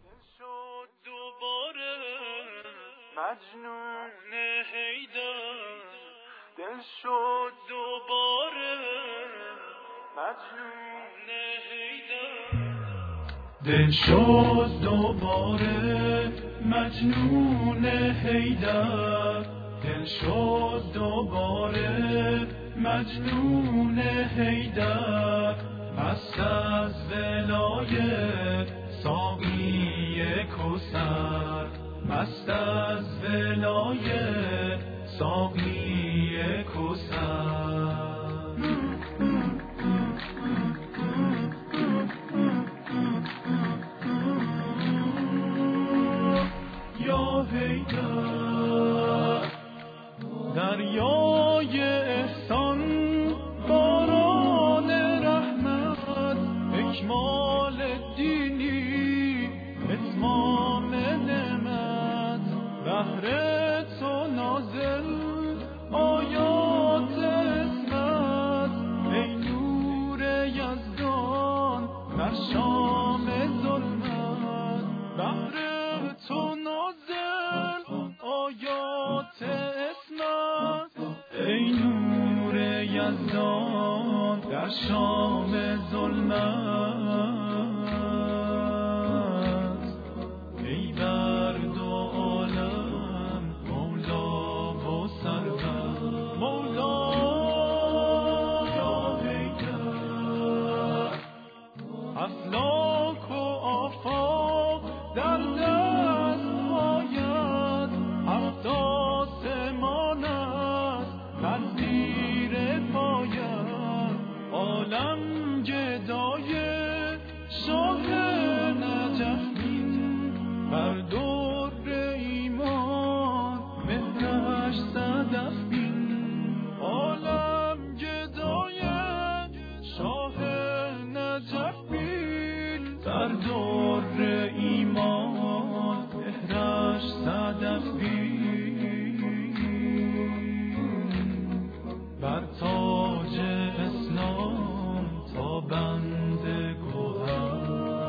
مجنون هیدر دل شد دوباره، مجنون هیدر دل شد دوباره، مجنون هیدر دل شد دوباره، مجنون هیدر مست از ولایت ساقی کوثر، مست از ولایت ساقی کوثر. یا حیدر دریای احسان، باران رحمت، اکمال دینی، اتمام نعمت، بهر تو نازل آیات اسمت، ای نور یزدان در شام ظلمت، بهر تو نازل آیات اسمت، ای نور یزدان در شام ظلمت، ای بر دو عالم مولا و سرور، مولا یا حیدر افلاک و آفاق در دست آید، هفت آسمان است در زیر پایت، عالم گدای شاه نجف بین، بر دور ایمان مهرش صدف بین، عالم گدای شاه نجف بین، بر دور ایمان مهرش صدف بین، بر تاج اسلام تا بند گوهر.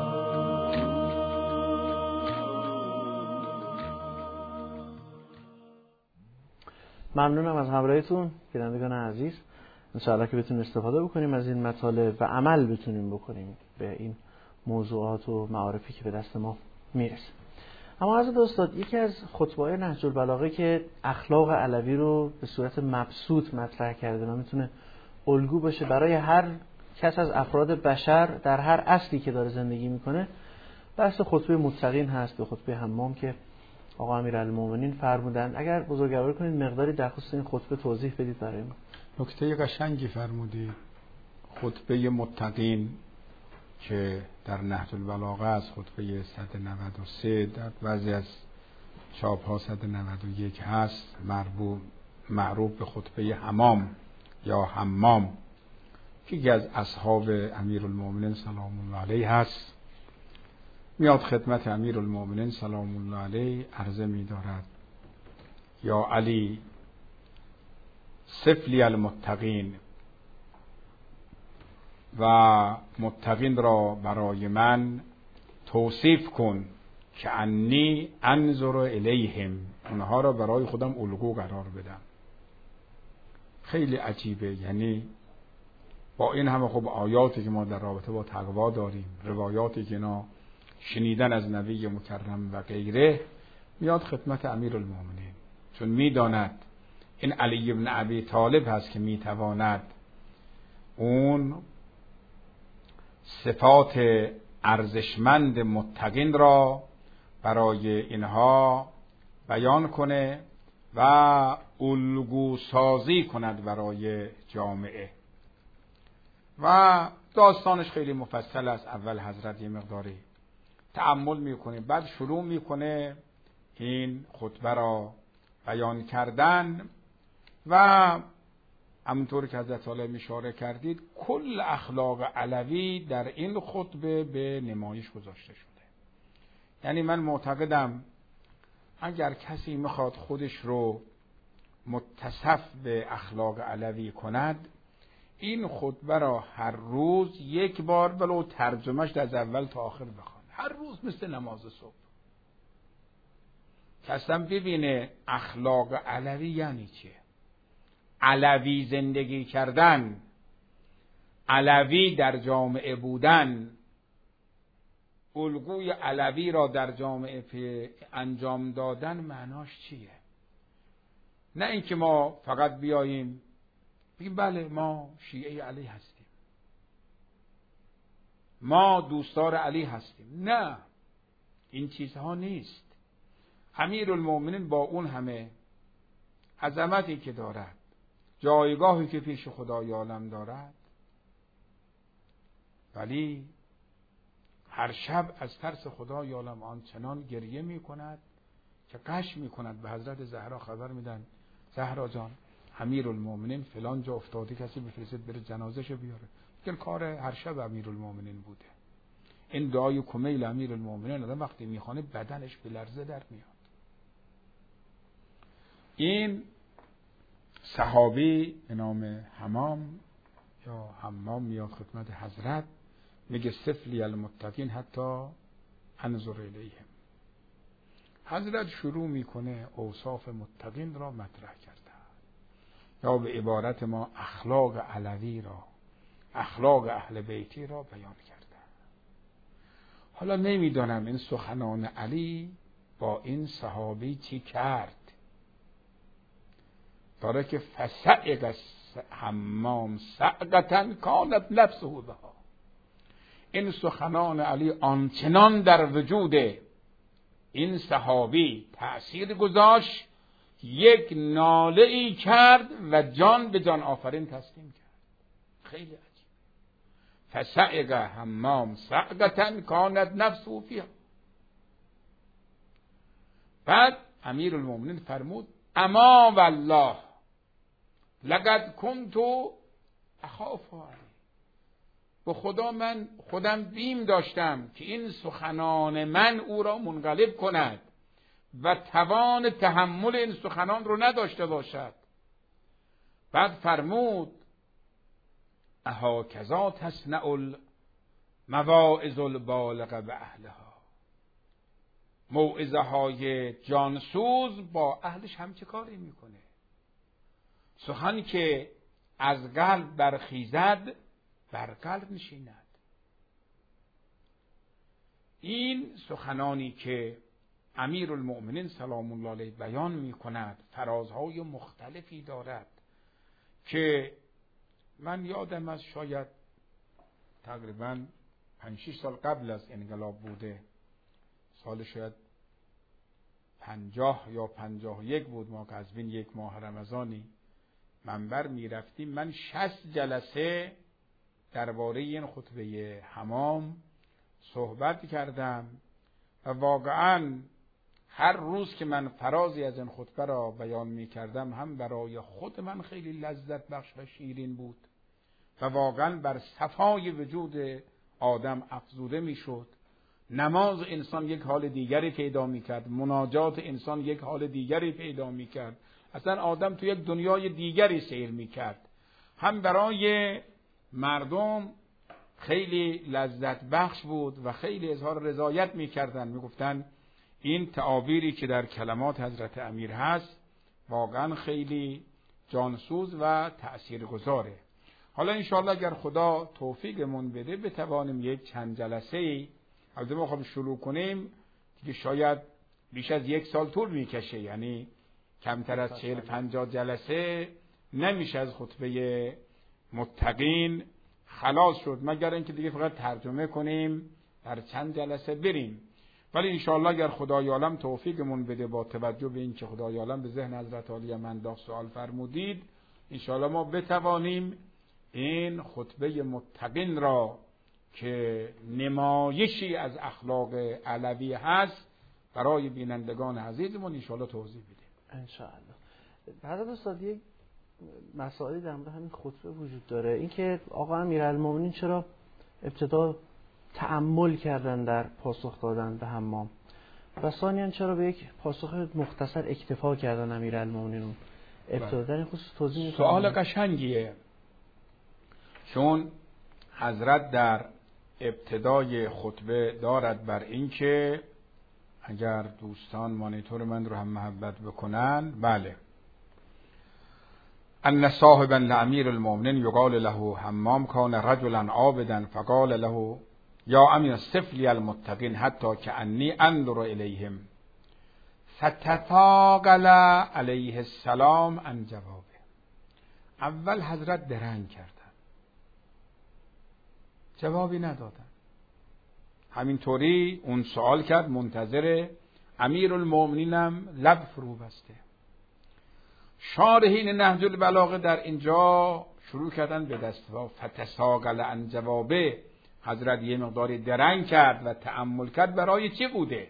ممنونم از همراهیتون بینندگان عزیز. انشاءالله که بتونیم استفاده بکنیم از این مطالب و عمل بتونیم بکنیم به این موضوعات و معارفی که به دست ما میرسه. اما حضرت استاد، یکی از خطبه‌های نهج البلاغه که اخلاق علوی رو به صورت مبسوط مطرح کرده و میتونه الگو باشه برای هر کس از افراد بشر در هر عصری که داره زندگی میکنه، بحث خطبه متقین هست، به خطبه حمام که آقا امیرالمومنین فرمودند. اگر بزرگواری کنید مقداری در خصوص این خطبه توضیح بدید برای ما. نکته قشنگی فرمودید. خطبه متقین که در نهج البلاغه از خطبه صد و نود و سه در بعضی از چاپ ها صد و نود و یک هست، مربوط معروف به خطبه حمام یا حمام، که یکی از اصحاب امیرالمومنین سلام الله علیه هست. میاد خدمت امیرالمومنین سلام الله علیه عرضه می دارد: یا علی صف لی المتقین، و متقین را برای من توصیف کن که انی انظر الیهم، اونها را برای خودم الگو قرار بدم. خیلی عجیبه، یعنی با این همه خب آیاتی که ما در رابطه با تقوا داریم، روایاتی که اینا شنیدن از نبی مکرم و غیره، میاد خدمت امیرالمومنین، چون میداند این علی ابن ابی طالب هست که میتواند اون صفات ارزشمند متقین را برای اینها بیان کنه و الگو سازی کند برای جامعه. و داستانش خیلی مفصل است. اول حضرت یه مقداری تأمل میکنه، بعد شروع میکنه این خطبه را بیان کردن و همونطور که حضرت عالم اشاره کردید کل اخلاق علوی در این خطبه به نمایش گذاشته شده. یعنی من معتقدم اگر کسی میخواد خودش رو متصف به اخلاق علوی کند، این خطبه را هر روز یک بار ولو ترجمهش از اول تا آخر بخونه، هر روز مثل نماز صبح، که اصلا ببینه اخلاق علوی یعنی چیه. علوی زندگی کردن، علوی در جامعه بودن، الگوی علوی را در جامعه انجام دادن معناش چیه؟ نه اینکه ما فقط بیاییم بگیم بله ما شیعه علی هستیم، ما دوستدار علی هستیم. نه، این چیزها نیست. امیرالمومنین با اون همه عظمتی که دارد، جایگاهی که پیش خدای عالم دارد، ولی هر شب از ترس خدای عالم آنچنان گریه می کند که غش می کند. به حضرت زهرا خبر میدن زهرا جان امیرالمومنین فلان جا افتاده، کسی بفرستید بره جنازه‌شو بیاره. این کار هر شب امیرالمومنین بوده. این دعای کمیل امیرالمومنین آدم وقتی میخوانه بدنش به لرزه در میاد. این صحابی به نام حمام یا حمام میاد خدمت حضرت، میگه سفلی المتقین حتی انظر الیهم. حضرت شروع میکنه اوصاف متقین را مطرح کردن، یا به عبارت ما اخلاق علوی را، اخلاق اهل بیتی را بیان کردن. حالا نمیدانم این سخنان علی با این صحابی چی کرد. داره که فسعق حمام سعقتن کانت نفسه بها. این سخنان علی آنچنان در وجود این صحابی تأثیر گذاشت، یک ناله ای کرد و جان به جان آفرین تسلیم کرد. خیلی عجیب. فسعق حمام سعقتن کانت نفسه فیها. بعد امیرالمومنین فرمود اما والله لقد کنت اخاف علی. به خدا من خودم بیم داشتم که این سخنان من او را منقلب کند و توان تحمل این سخنان رو نداشته باشد. بعد فرمود اها کذا تصنع المواعظ البالغه به اهلها. موعظه های جانسوز با اهلش هم چه کاری میکنه؟ سخن که از قلب برخیزد بر قلب نشیند. این سخنانی که امیرالمؤمنین سلام الله علیه بیان میکند فرازهای مختلفی دارد که من یادم از شاید تقریبا پنج شش سال قبل از انقلاب بوده، سال شاید پنجاه یا پنجاه و یک بود، ما که از بین یک ماه رمضانی منبر می رفتیم. من شصت جلسه درباره این خطبه حمام صحبت کردم و واقعا هر روز که من فرازی از این خطبه را بیان می کردم هم برای خود من خیلی لذت بخش و شیرین بود و واقعا بر صفای وجود آدم افزوده می شد. نماز انسان یک حال دیگری پیدا می کرد، مناجات انسان یک حال دیگری پیدا می کرد، اصلا آدم تو یک دنیای دیگری سیر می کرد. هم برای مردم خیلی لذت بخش بود و خیلی اظهار رضایت می کردن، می گفتن این تعابیری که در کلمات حضرت امیر هست واقعا خیلی جانسوز و تأثیرگذاره. حالا انشاءالله اگر خدا توفیقمون بده بتوانیم یک چند جلسه ای از ما خب شروع کنیم که شاید بیش از یک سال طول میکشه، یعنی کمتر از چهل پنجاه جلسه نمیشه از خطبه متقین خلاص شد، مگر اینکه دیگه فقط ترجمه کنیم در چند جلسه بریم. ولی انشاءالله اگر خدای عالم توفیقمون بده با توجه به این که خدای عالم به ذهن حضرت عالی من انداخت سوال فرمودید، انشاءالله ما بتوانیم این خطبه متقین را که نمایشی از اخلاق علوی هست برای بینندگان عزیزمون انشاءالله توضیح بدیم. انشاءالله. حضرت استاد یک مسائلی در مورد همین خطبه وجود داره، اینکه آقا امیرالمومنین چرا ابتدا تأمل کردن در پاسخ دادن به حمام و ثانیاً چرا به یک پاسخ مختصر اکتفا کردن امیرالمومنین ابتدا در این خصوص توضیح می‌کنید؟ سوال قشنگیه، چون حضرت در ابتدای خطبه دارد بر این که اگر دوستان مانیتور من رو هم محبت بکنن، بله، ان صاحبا لامیر المؤمنین یقال له حمام کان رجلا عابدا فقال له یا امیر صف لی المتقین حتی کأنی انظر الیهم فتفاقل علیه السلام عن جوابه. اول حضرت درنگ کردن، جوابی ندادن، همینطوری اون سوال کرد، منتظر امیرالمؤمنینم لب فرو بسته. شارحین نهج البلاغه در اینجا شروع کردن به دستوا فتساقل عن جوابه. حضرت یه مقداری درنگ کرد و تأمل کرد برای چی بوده.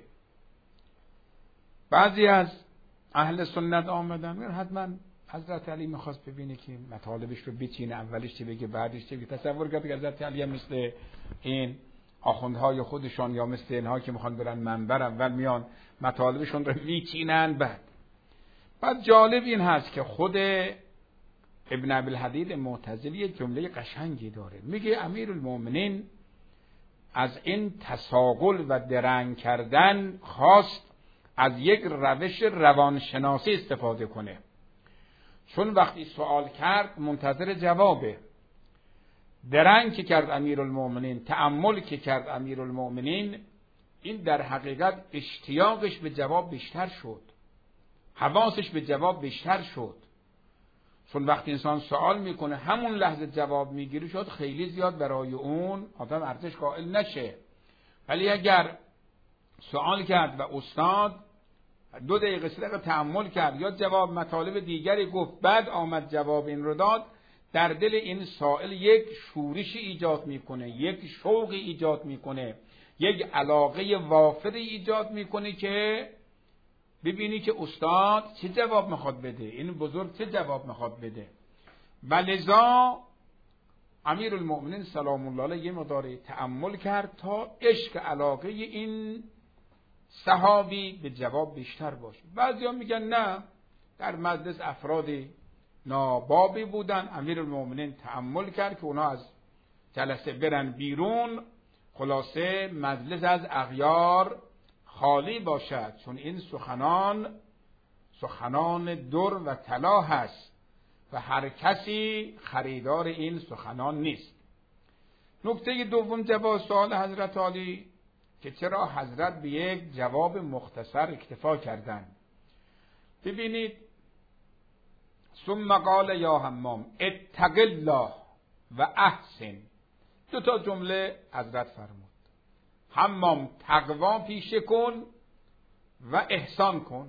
بعضی از اهل سنت آمدن حتما حضرت علی میخواست ببینه که مطالبش رو بچینه، اولش چی بگه بعدش چی بگه. تصور کرد که حضرت علی هم مثل این آخوندهای خودشان یا مثل اینها که میخوان برن منبر اول میان مطالبشون رو میچینن. بعد بعد جالب این هست که خود ابن ابی‌الحدید معتزلی یک جمله قشنگی داره، میگه امیرالمؤمنین از این تساقل و درنگ کردن خواست از یک روش روانشناسی استفاده کنه، چون وقتی سوال کرد منتظر جوابه. درنگ که کرد امیرالمؤمنین، تأمل که کرد امیرالمؤمنین، این در حقیقت اشتیاقش به جواب بیشتر شد، حواسش به جواب بیشتر شد. چون وقتی انسان سوال میکنه همون لحظه جواب میگیره، شد خیلی زیاد برای اون آدم ارزش قائل نشه. ولی اگر سوال کرد و استاد دو دقیقه سه دقیقه تأمل کرد یا جواب مطالب دیگری گفت، بعد آمد جواب این رو داد، در دل این سائل یک شورشی ایجاد میکنه، یک شوقی ایجاد میکنه، یک علاقه وافری ایجاد میکنه که ببینی که استاد چه جواب میخواد بده، این بزرگ چه جواب میخواد بده. و لذا امیرالمؤمنین سلام الله علیه یه مقداری تأمل کرد تا عشق علاقه این صحابی به جواب بیشتر باشه. بعضیا میگن نه، در مجلس افرادی نابابی بودن، امیرالمؤمنین تأمل کرد که اونا از جلسه برن بیرون، خلاصه مجلس از اغیار خالی باشد، چون این سخنان سخنان در و طلا هست و هر کسی خریدار این سخنان نیست. نکته دوم جواب سوال حضرت علی که چرا حضرت به یک جواب مختصر اکتفا کردن. ببینید، ثم قال یا حمام اتق الله و احسن. دو تا جمله حضرت فرمود، حمام تقوا پیشه کن و احسان کن.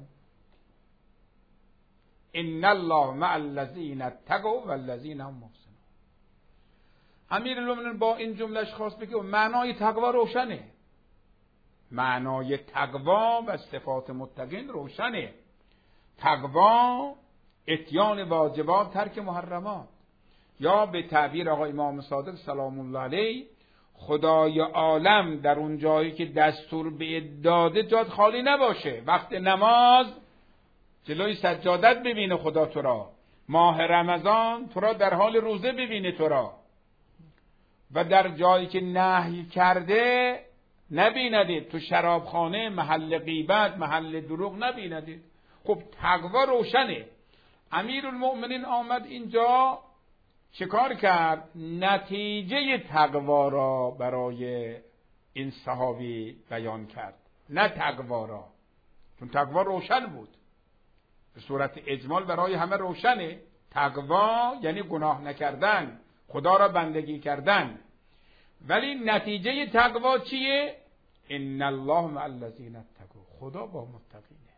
ان الله مع الذین اتقوا والذین هم محسنون. امیرالمومنین با این جملهش خواست بگه معنای تقوا روشنه، معنای تقوا و صفات متقین روشنه. تقوا اتیان واجبات، ترک محرمات، یا به تعبیر آقای امام صادق سلام الله علیه، خدای عالم در اون جایی که دستور به داده جات خالی نباشه. وقت نماز جلوی سجادت ببینه خدا تو را، ماه رمضان تو را در حال روزه ببینه تو را، و در جایی که نهی کرده نبیندید، تو شرابخانه، محل غیبت، محل دروغ نبیندید. خب تقوا روشنه. امیرالمؤمنین آمد اینجا چه کار کرد؟ نتیجه تقوا را برای این صحابی بیان کرد، نه تقوا را، چون تقوا روشن بود، به صورت اجمال برای همه روشنه. تقوا یعنی گناه نکردن، خدا را بندگی کردن. ولی نتیجه تقوا چیه؟ ان الله مع الذین اتقوا، خدا با متقینه،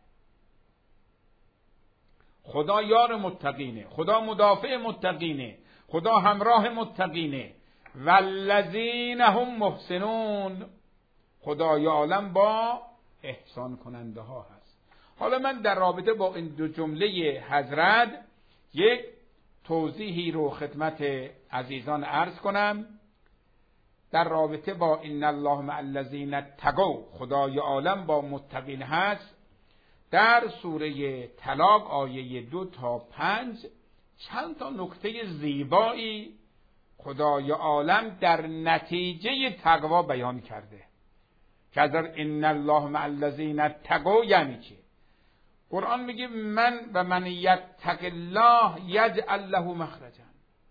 خدا یار متقینه، خدا مدافع متقینه، خدا همراه متقینه. والذین هم محسنون، خدای عالم با احسان کننده ها هست. حالا من در رابطه با این دو جمله حضرت یک توضیحی رو خدمت عزیزان عرض کنم. در رابطه با ان الله مع الذین اتقوا، خدای عالم با متقین هست، در سوره طلاق آیه دو تا پنج چند تا نکته زیبایی خدای عالم در نتیجه تقوا بیان کرده که از ان الله مع الذین اتقوا یعنی چی؟ قرآن میگه من و من یتق الله یجعل له مخرجا.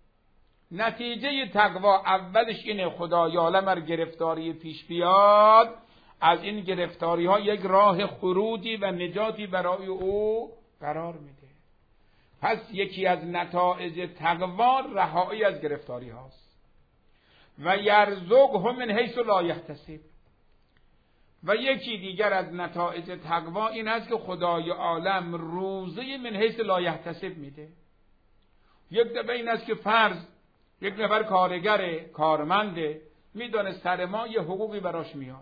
نتیجه تقوا اولش اینه خدای عالم هر گرفتاری پیش بیاد، از این گرفتاری ها یک راه خروجی و نجاتی برای او قرار میده. پس یکی از نتایج تقوا رهایی از گرفتاری هاست. و یرزقه من حیث لا یحتسب، و یکی دیگر از نتایج تقوا این است که خدای عالم روزه من حیث لا یحتسب میده. یک دفعه این است که فرض یک نفر کارگره، کارمنده، میدونه سر ما یه حقوقی براش میاد،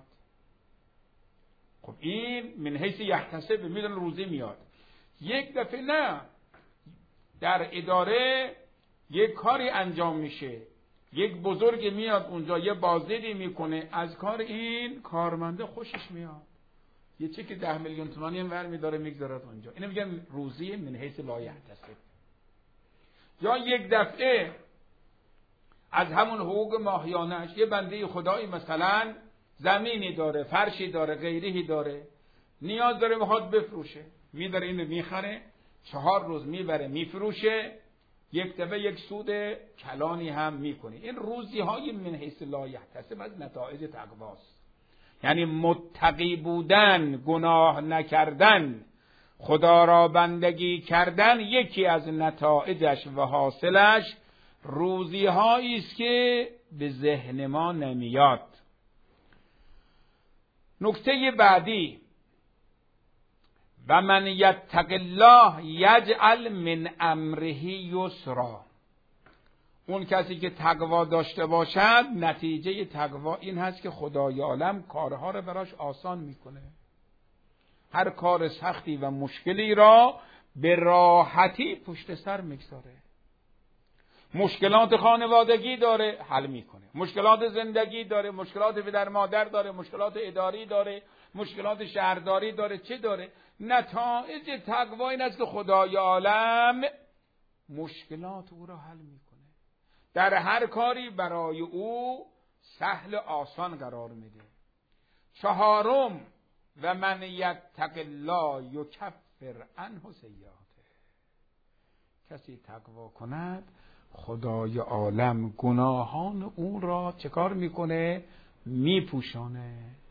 خب این من حیث یحتسب، میدونه روزی میاد. یک دفعه نه، در اداره یک کاری انجام میشه، یک بزرگ میاد اونجا یه بازدیدی میکنه، از کار این کارمنده خوشش میاد، یه چک ده میلیون تومانی هم ور میداره میگذاره اونجا، اینو میگن روزی من حیث لا یحتسب. یا یک دفعه از همون حقوق ماهیانش یه بنده خدایی مثلا زمینی داره، فرشی داره، غیرهی داره، نیاز داره میخواد بفروشه، میداره اینو میخره، چهار روز میبره میفروشه، یک دفعه یک سود کلانی هم میکنه. این روزی های من حیث لا یحتسب از نتایج تقواست. یعنی متقی بودن، گناه نکردن، خدا را بندگی کردن، یکی از نتایجش و حاصلش روزی هایی است که به ذهن ما نمیاد. نکته بعدی، و من یتق الله یجعل من امره یسرا. اون کسی که تقوا داشته باشد، نتیجه تقوا این هست که خدای عالم کارها را براش آسان میکنه. هر کار سختی و مشکلی را به راحتی پشت سر میگذاره. مشکلات خانوادگی داره، حل میکنه. مشکلات زندگی داره، مشکلات پدر مادر داره، مشکلات اداری داره، مشکلات شهرداری داره، چه داره؟ نتایج تقوا این است که خدای عالم مشکلات او را حل میکنه. در هر کاری برای او سهل آسان قرار میده. چهارم، و من یتق الله یکفر عنه سیئاته. کسی تقوا کند، خدای عالم گناهان او را چه کار میکنه؟ میپوشانه،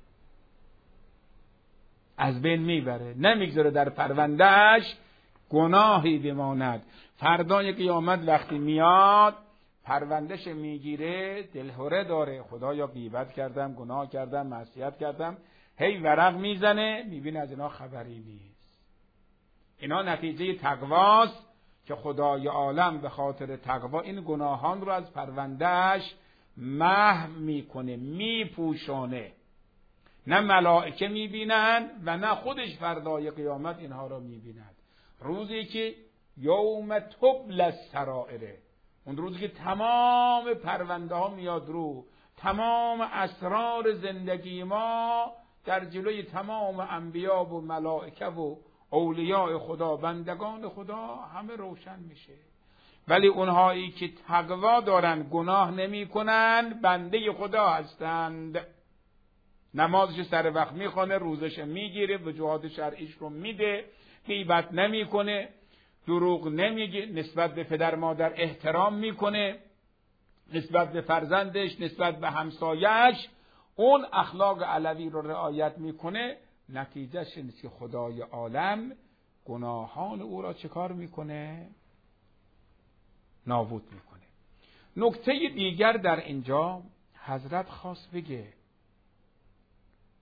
از بین میبره، نمیگذاره در پروندهش گناهی بماند. فردای قیامت وقتی میاد پروندهش میگیره، دلهره داره، خدایا غیبت کردم، گناه کردم، معصیت کردم، هی ورق میزنه، میبینه از اینا خبری نیست. اینا نتیجه تقواست که خدای عالم به خاطر تقوا این گناهان رو از پروندهش محو میکنه، میپوشانه. نه ملائکه میبینن و نه خودش فردای قیامت اینها رو میبیند. روزی که یوم تبلی السرائر، اون روزی که تمام پرونده ها میاد رو، تمام اسرار زندگی ما در جلوی تمام انبیا و ملائکه و اولیاء خدا، بندگان خدا همه روشن میشه. ولی اونهایی که تقوا دارن، گناه نمی کنن، بنده خدا هستند. نمازش سر وقت میخونه، روزش میگیره، وجوهات شرعیش رو میده، غیبت نمیکنه، دروغ نمیگه، نسبت به پدر مادر احترام میکنه، نسبت به فرزندش، نسبت به همسایه‌اش اون اخلاق علوی رو رعایت میکنه. نتیجهش اینه که خدای عالم گناهان او را چه کار میکنه؟ نابود میکنه. نکته دیگر در اینجا حضرت خواست بگه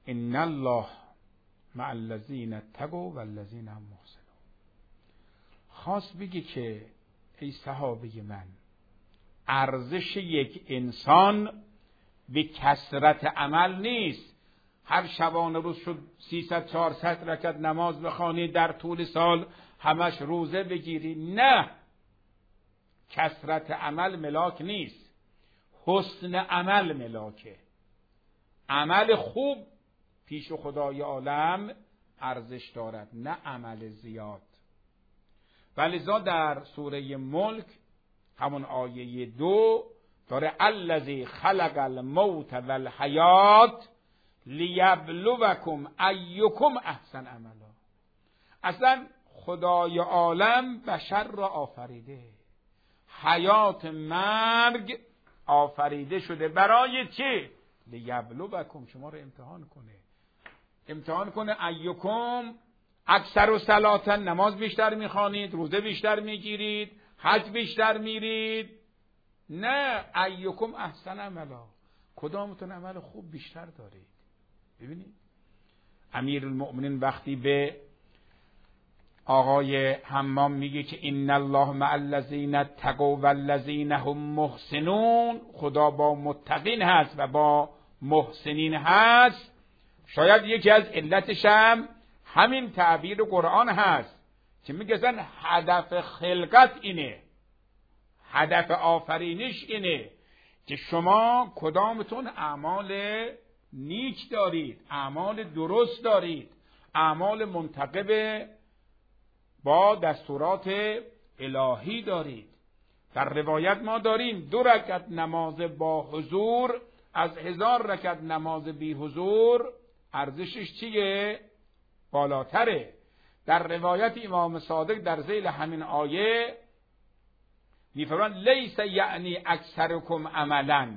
ان الله مع الذین اتقوا والذین هم محسنون. خواست بگه که ای صحابه من، ارزش یک انسان به کثرت عمل نیست. هر شبانه روز شد سیصد چهارصد رکعت نماز بخوانی، در طول سال همش روزه بگیری. نه، کثرت عمل ملاک نیست، حسن عمل ملاکه. عمل خوب پیش خدای عالم ارزش دارد، نه عمل زیاد. ولذا در سوره ملک همون آیه دو داره الذی خلق الموت والحیات لیبلوکم ایکم احسن عملا. اصلا خدای عالم بشر را آفریده، حیات مرگ آفریده شده. برای چی؟ لیبلوکم، شما رو امتحان کنه. امتحان کنه ایکم اکثر و صلاتا، نماز بیشتر میخوانید، روزه بیشتر میگیرید، حج بیشتر میرید. نه، ایکم احسن عملا، کدامتون عمل خوب بیشتر دارید. ببینید امیرالمؤمنین وقتی به آقای حمام میگه که ان الله مع الذین اتقوا والذین هم محسنون، خدا با متقین هست و با محسنین هست، شاید یکی از علتش هم همین تعبیر قرآن هست که میگه اصلا هدف خلقت اینه، هدف آفرینش اینه که شما کدامتون اعمال نیک دارید، اعمال درست دارید، اعمال منتقب با دستورات الهی دارید. در روایت ما داریم دو رکعت نماز با حضور از هزار رکعت نماز بی حضور ارزشش چیه؟ بالاتره. در روایت امام صادق در ذیل همین آیه میفرمان لیس یعنی اکثرکم عملا.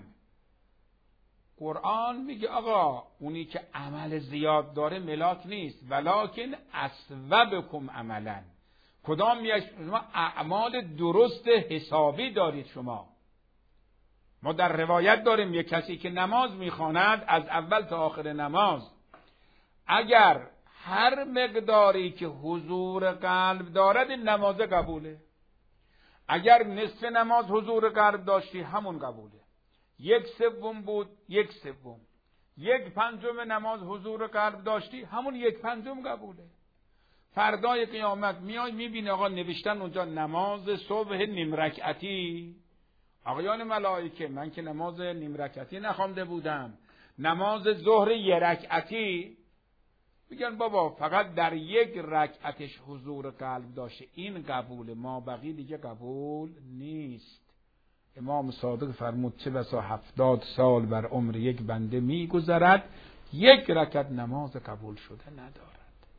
قرآن میگه آقا اونی که عمل زیاد داره ملاک نیست، ولکن اصوبکم عملا. کدام یک شما اعمال درست حسابی دارید شما. ما در روایت داریم یک کسی که نماز میخواند از اول تا آخر نماز اگر هر مقداری که حضور قلب دارد نماز قبوله. اگر نصف نماز حضور قلب داشتی همون قبوله. یک سوم بود یک سوم. یک پنجم نماز حضور قلب داشتی همون یک پنجم قبوله. فردای قیامت میای میبینی آقا نوشتن اونجا نماز صبح نیم رکعتی. آقایان ملائکه من که نماز نیم رکعتی نخوانده بودم، نماز ظهر یک رکعتی. میگن بابا فقط در یک رکعتش حضور قلب داشته این قبول، ما بقی دیگه قبول نیست. امام صادق فرمود چه بسا هفتاد سال بر عمر یک بنده میگذرد یک رکعت نماز قبول شده ندارد.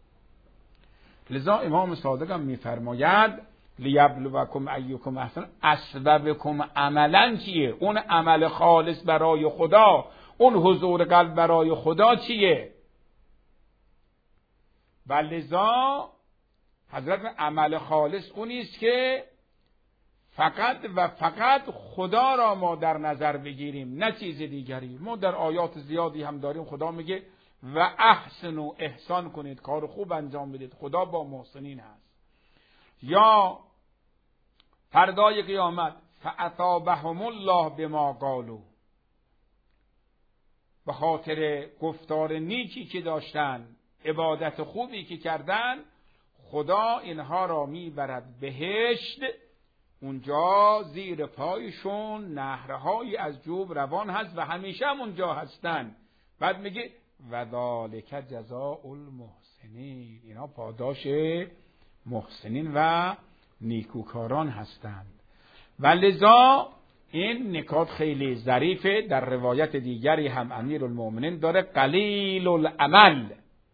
لذا امام صادق هم میفرماید لیبلوکم ایکم احسن، اسببکم عملا چیه؟ اون عمل خالص برای خدا، اون حضور قلب برای خدا چیه؟ و لذا حضرت عمل خالص اونیست که فقط و فقط خدا را ما در نظر بگیریم، نه چیز دیگری. ما در آیات زیادی هم داریم خدا میگه و احسنوا، احسان کنید، کار خوب انجام بدید، خدا با محسنین هست. یا فردای قیامت فاثابهم الله بما قالوا، به خاطر گفتار نیکی که داشتن، عبادت خوبی که کردن، خدا اینها را میبرد بهشت. اونجا زیر پایشون نهرهایی از جوب روان هست و همیشه هم اونجا هستن. بعد میگه و ذالک جزاء المحسنین، اینا پاداش محسنین و نیکوکاران هستند. و لذا این نکات خیلی ظریفه. در روایت دیگری هم امیرالمؤمنین داره قلیل العمل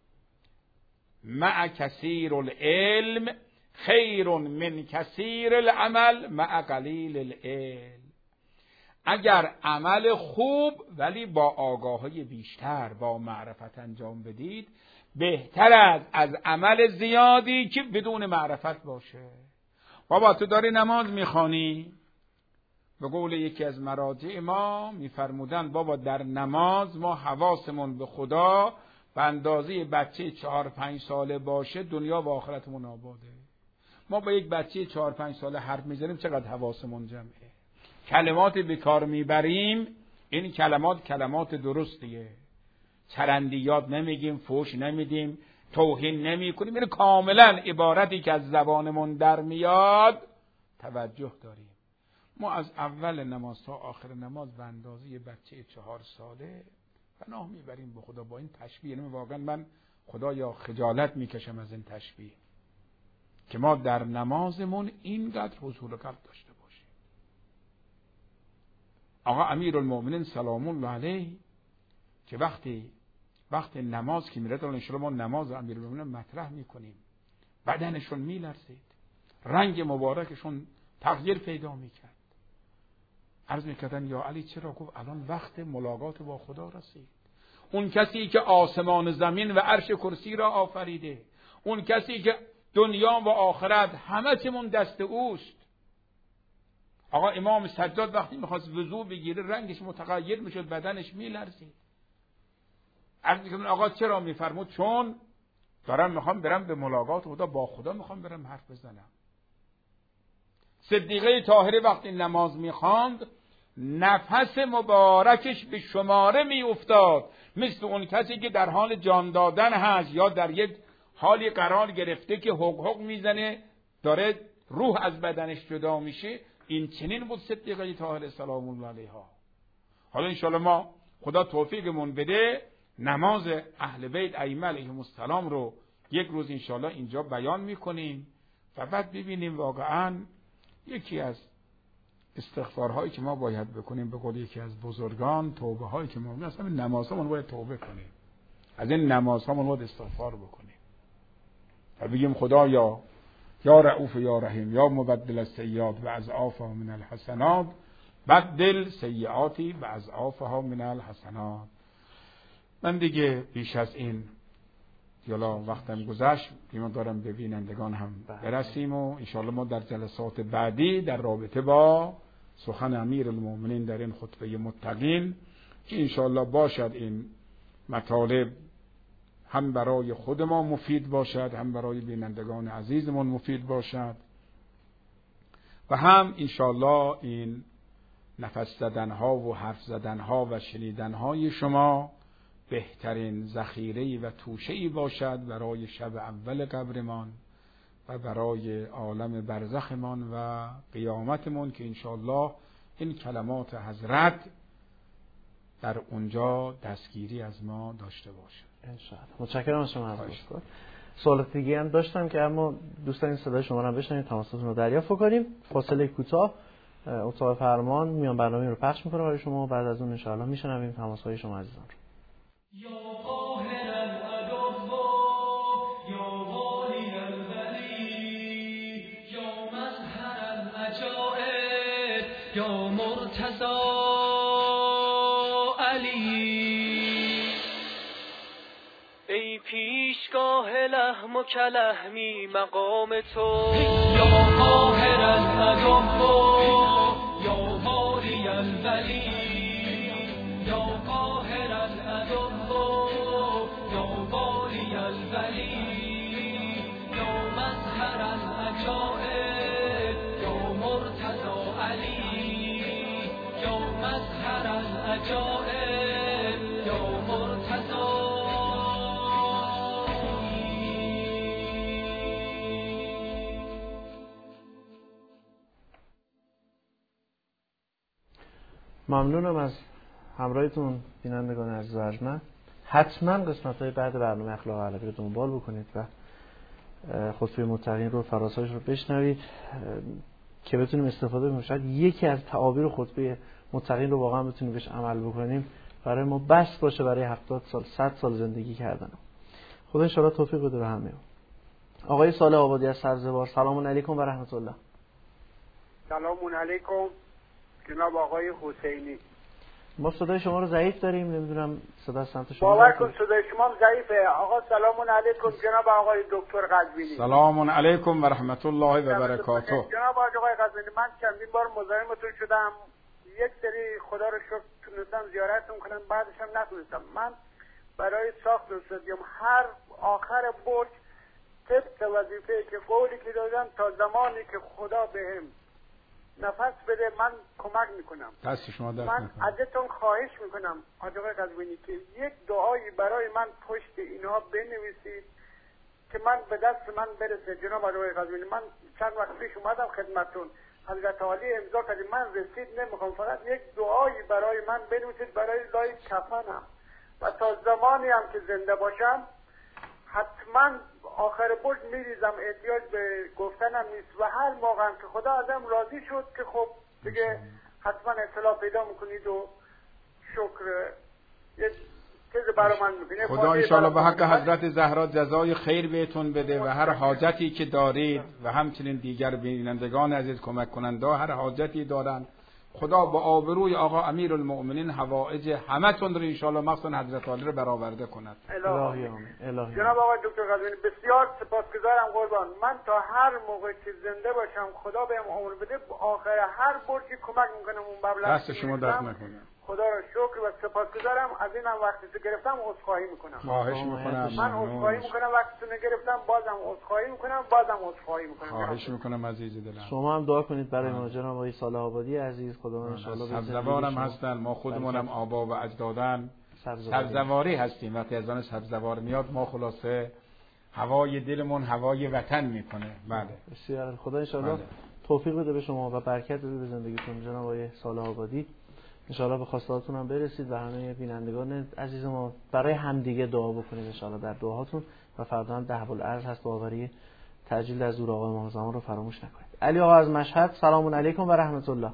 مع کثیر العلم خیر من کثیر العمل مع قلیل العلم. اگر عمل خوب ولی با آگاهی بیشتر، با معرفت انجام بدید، بهتر است از عمل زیادی که بدون معرفت باشه. بابا تو داری نماز میخوانی، به قول یکی از مراجع ما میفرمودن بابا در نماز ما حواسمون به خدا به اندازه بچه چهار پنج ساله باشه دنیا و آخرتمون آباده. ما با یک بچه چهار پنج ساله حرف میزنیم چقدر حواسمون جمعه. کلمات به کار میبریم، این کلمات کلمات درستیه. چرندیات نمیگیم، فوش نمیدیم، توهین نمیکنیم. این کاملا عبارتی که از زبانمون در میاد توجه داریم. ما از اول نماز تا آخر نماز به اندازه بچه چهار ساله پناه میبریم به خدا با این تشبیه. یعنی واقعا من خدایا خجالت میکشم از این تشبیه که ما در نمازمون اینقدر حضور قلب داشته باشیم. آقا امیرالمومنین سلام الله علیه که وقتی وقتی نماز که میره، ان شاء الله ما نماز امیرالمومنین مطرح میکنیم، بدنشون میلرزید، رنگ مبارکشون تغییر پیدا میکرد. عرض میکردن یا علی چرا؟ گفت الان وقت ملاقات با خدا رسید. اون کسی که آسمان زمین و عرش کرسی را آفریده، اون کسی که دنیا و آخرت همه چیمون دست اوست. آقا امام سجاد وقتی میخواست وضو بگیره رنگش متغیر میشد، بدنش میلرزید. عرض میکردن آقا چرا؟ میفرمود چون دارم میخوام برم به ملاقات خدا، با خدا میخوام برم حرف بزنم. صدیقه طاهره وقتی نماز میخواند نفس مبارکش به شماره میافتاد، مثل اون کسی که در حال جان دادن هست یا در یک حالی قرار گرفته که حق حق میزنه، داره روح از بدنش جدا میشه. این چنین بود صدیقه طاهره سلام الله علیها. حالا انشاءالله ما خدا توفیقمون بده نماز اهل بیت ائمه علیهم السلام رو یک روز انشاءالله اینجا بیان میکنیم و بعد ببینیم واقعا یکی از استغفارهایی که ما باید بکنیم، به قول یکی از بزرگان، توبه هایی که ما اصلا نمازهامون باید توبه کنیم، از این نمازهامون باید استغفار بکنیم و بگیم خدایا یا رؤوف یا رحیم یا مبدل السیئات و اضعافها من الحسنات بدل سیئاتی و اضعافها من الحسنات. من دیگه بیش از این یالا وقتم گذشت، ایمان دارم به بینندگان هم برسیم و انشاءالله ما در جلسات بعدی در رابطه با سخن امیرالمومنین در این خطبه متقین که انشاءالله باشد این مطالب هم برای خود ما مفید باشد، هم برای بینندگان عزیزمون مفید باشد و هم انشاءالله این نفس زدنها و حرف زدنها و شنیدنهای شما بهترین ذخیره‌ای و توشه‌ای باشد برای شب اول قبرمان و برای عالم برزخمان و قیامتمان که انشاءالله این کلمات حضرت در اونجا دستگیری از ما داشته باشد. انشاءالله. متشکرم از شما حضرت. سوالات دیگه هم داشتم که اما دوستان این صدای شما رو هم بشنوید، تماستون رو دریافت کنیم. فاصله کوتاه، اتاق فرمان میان برنامه رو پخش می‌کنه برای شما، بعد از اون انشاءالله میشنویم تماس‌های شما عزیزان رو. یا قاهر العدو یا والی الولی یا مظهر العجائب یا مرتضی علی، ای پیشگاه لحم و کلحمی مقام تو یا قاهر العدو یا والی الولی یا قاهر العدو یا والی الولی یا مظهر العجائب یا مرتضی علی یا مظهر العجائب یا مرتضی. ممنونم از همراهیتون بینندگان عزیز و ارجمند. حتما قسمت‌های بعد برنامه اخلاق علوی رو دنبال بکنید و خطبه متقین رو فراسایش رو بشنوید که بتونیم استفاده کنیم. شاید یکی از تعابیر خطبه متقین رو واقعا بتونیم بهش عمل بکنیم، برای ما بس باشه برای هفتاد سال صد سال زندگی کردن. خدا ان شاء الله توفیق بده به همه. آقای صالح آبادی از سبزوار، سلام علیکم و رحمت الله. سلام علیکم جناب آقای حسینی. ما صدای شما رو ضعیف داریم، نمیدونم صدا سمت شما. باور کن صدای شما ضعیفه. آقا سلام علیکم جناب آقای دکتر قزوینی. سلام علیکم و رحمت الله و برکاته. جناب آقای قزوینی، من چندین بار مزاحمتون شدم، یک سری خدا رو شکر تونستم زیارتتون کنم، بعدش هم نتونستم. من برای ساخت استادیوم هر آخر برج طبق وظیفه که قولی که دادن تا زمانی که خدا بهم نفس بده من کمک میکنم. دست شما درد من نکنه. ازتون خواهش میکنم حاج آقای قزوینی که یک دعایی برای من پشت اینها بنویسید که من به دست من برسه. جناب حاج آقای قزوینی، من چند وقت پیش اومدم خدمتتون، حضرت عالی امضا کردیم، من رسید نمیخوام، فقط یک دعایی برای من بنویسید برای لای کفنم و تا زمانی هم که زنده باشم حتما آخر برج میریزم، احتیاج به گفتنم نیست و هر موقع که خدا ازم راضی شد که خب دیگه حتما اطلاع پیدا میکنید و شکر یک چیز برای من میکنید. خدا انشاءالله به حق حضرت زهرا جزای خیر بهتون بده و هر حاجتی که دارید و همچنین دیگر بینندگان عزیز کمک کننده هر حاجتی دارن، خدا با آبروی آقا امیرالمؤمنین حوائج همتون رو انشاءالله مخصوصا حضرت عالی رو برآورده کند. الهی الهی. جناب آقای دکتر قزوینی بسیار سپاسگزارم قربان. من تا هر موقع که زنده باشم خدا بهم عمر بده آخر هر برجی کمک میکنم اون مبلغ. دست شما درد نکنه. خدا را شکر و سپاسگزارم. از اینم وقتی تو گرفتم عذرخواهی میکنم. خواهش میکنم. من عذرخواهی میکنم وقتی تو نگرفتم، بازم عذرخواهی میکنم، بازم عذرخواهی میکنم. خواهش میکنم عزیز دلم. شما هم دعا کنید برای ما جناب آقای صالح آبادی عزیز، خدا ان شاء الله سبزوارم هستن، ما خودمونم آبا و اجدادن سبزواری هستیم. وقتی از آن سبزوار میاد ما خلاصه هوای دلمون هوای وطن میکنه. بله بسیار خدا ان شاء الله توفیق بده به شما و برکت بده به زندگیتون جناب آقای صالح آبادی. انشاءالله به خواستهاتون هم برسید و همه بینندگان عزیز ما برای همدیگه دعا بکنید انشاءالله در دعاهاتون. و فردا هم ده العرض هست باوری تجلیل از حضور آقای امام زمان رو فراموش نکنید. علی آقا از مشهد، سلام علیکم و رحمت الله.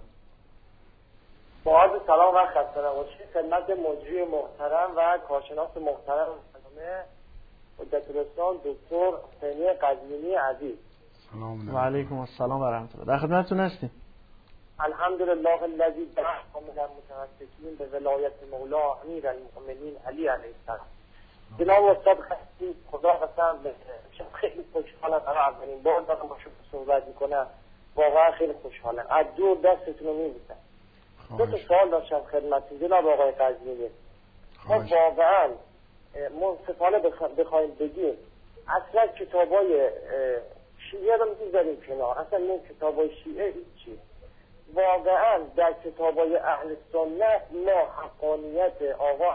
با عرض سلام و خسته نباشید خدمت مجری محترم و کارشناس محترم خانم حجت الاسلام دکتر حسینی قزوینی عزیز. سلام و علیکم السلام و رحمت الله. در خدمتتون هستیم. الحمدلله الذی بعث من المتمسکین به ولایت مولا امیر المؤمنین علی علیه السلام. جناب استاد خیلی خدا قسم خیلی خوشحالم اما اولین بار دارم با شما صحبت میکنم، واقعا خیلی خوشحالم. از دور دستتون رو میبوسم. دو تا سوال داشتم خدمتتون جناب آقای قزوینی. ما واقعا منصفانه بخوایم بگیم اصلا کتابای شیعه رو میذاریم کنار، اصلا این کتابای شیعه هیچی. واقعا در کتابای اهل سنت ما حقانیت آقا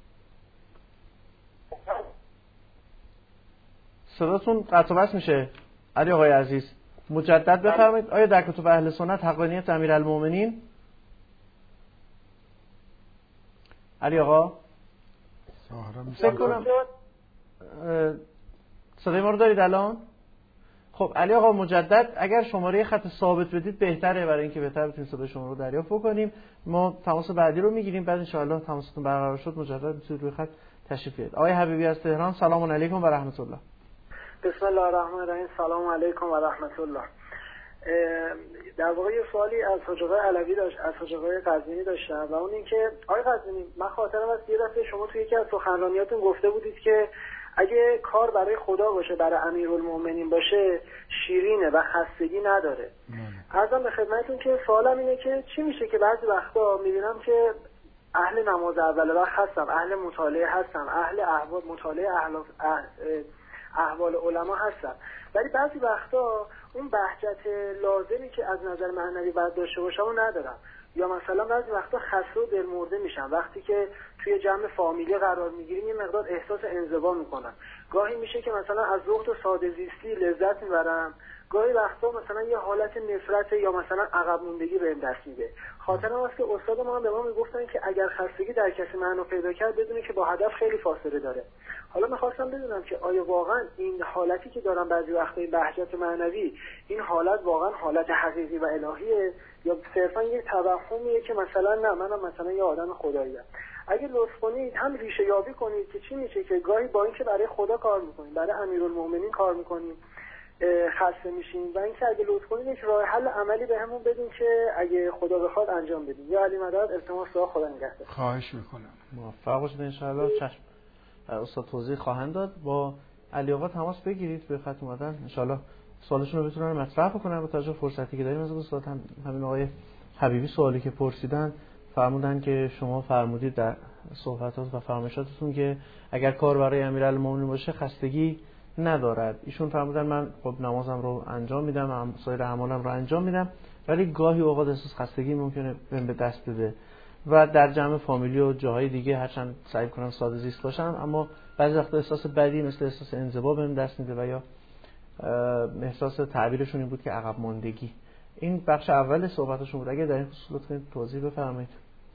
صداتون قطع و وصل میشه علی آقای عزیز، مجدد بفرمایید. آیا در کتب اهل سنت حقانیت امیرالمومنین؟ علی آقا فکر کنم صدای ما رو دارید الان؟ خب علی آقا مجدد اگر شماره خط ثابت بدید بهتره، برای اینکه بهتر بتونیم صدای شما رو دریافت بکنیم. ما تماس بعدی رو میگیریم، بعد ان شاء الله تماستون برقرار شد مجدد میتونید روی خط تشریف بیارید. آقای حبیبی از تهران، سلام علیکم و رحمت الله. بسم الله الرحمن الرحیم. سلام علیکم و رحمت الله. در واقع یه سوالی از حاج آقای علوی داشت، از حاج آقای قزوینی داشتم و اون این که آقای قزوینی من خاطرم از یه دفعه شما توی یکی از سخنرانیاتون گفته بودید که اگه کار برای خدا باشه، برای امیرالمومنین باشه، شیرینه و خستگی نداره. عرضم به خدمتتون که سوالم اینه که چی میشه که بعضی وقتا میبینم که اهل نماز اول وقت هستم، اهل مطالعه هستم، اهل احوال مطالعه اهل احوال علما هستم، ولی بعضی وقتا اون بهجت لازمی که از نظر معنوی باید داشته باشم رو ندارم، یا مثلا بعضی وقتا خسته و دلمرده میشم وقتی که توی جمع فامیلی قرار میگیریم، یه مقدار احساس انزوا میکنم. گاهی میشه که مثلا از زهد و ساده زیستی لذت میبرم، گاهی وقتا مثلا یه حالت نفرت یا مثلا عقب موندگی بهم دست میده. خاطرم هست که استاد ما هم به ما میگفتن که اگر خستگی در کسی معنا پیدا کرد بدونه که با هدف خیلی فاصله داره. حالا میخواستم بدونم که آیا واقعا این حالتی که دارم بعضی وقتا این بهجت معنوی، این حالت واقعا حالت حقیقی و الهیه یا صرفا یه توهمیه که مثلا نه منم مثلا یه آدم خداییم. اگه لطف کنید هم ریشه یابی کنید که چی میشه که گاهی با اینکه برای خدا کار میکنیم، برای امیرالمومنین کار میکنیم، خسته میشیم، و اینکه اگه لطف کنید یک راه حل عملی بهمون بدین که اگه خدا بخواد انجام بدیم. یا علی مدد التماس دعا، خدا نگهدار. خواهش میکنم. موفق باشید ان شاء الله. چشم. استاد توضیح خواهند داد. با علی آقا تماس بگیرید، به خط اومدن ان شاء الله سوالشون رو بتونن مطرح بکنن با توجه فرصتی که داریم. از استاد هم همین آقای حبیبی سوالی که پرسیدن فرمودن که شما فرمودید در صحبتات و فرمایشاتتون که اگر کار برای امیرالمومنین باشه خستگی ندارد. ایشون فرمودن من خب نمازم رو انجام میدم، سایر اعمالم رو انجام میدم، ولی گاهی اوقات احساس خستگی ممکنه بهم به دست بده و در جمع فامیلی و جاهای دیگه هرچند سعی کنم ساده زیست باشم، اما بعضی وقتا احساس بدی مثل احساس انزوا بهم دست میده و یا احساس تعبیرشون این بود که عقب ماندگی. این بخش اول صحبتشون بود. اگه در این خصوص لطفاً توضیح بفرمایید.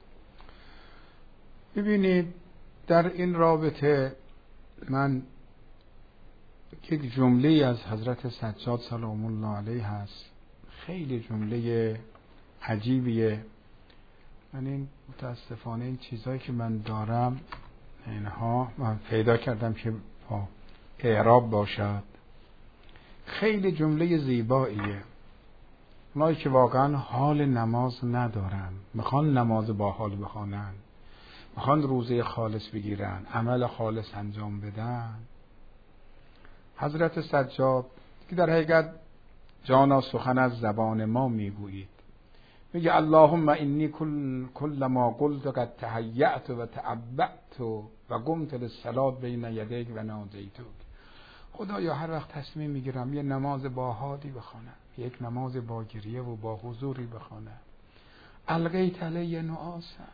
ببینید در این رابطه من یک جمله از حضرت سجاد سلام الله علیه هست، خیلی جمله عجیبیه. من این متاسفانه این چیزایی که من دارم اینها من پیدا کردم که با اعراب باشد. خیلی جمله زیباییه. اونایی که واقعا حال نماز ندارن، میخوان نماز با حال بخوانن، میخوان روزه خالص بگیرن، عمل خالص انجام بدن. حضرت سجاد که در حقیقت جانا سخن از زبان ما میگویید، میگه اللهم انی کل کل ما قلت قد تهیأت و تعبأت و قمت للصلاة بین یدیک و ناجیتک. خدایا هر وقت تصمیم میگیرم یه نماز با حالی بخوانم، یک نماز با گریه و با حضوری بخوانم، القیت علی نعاسا،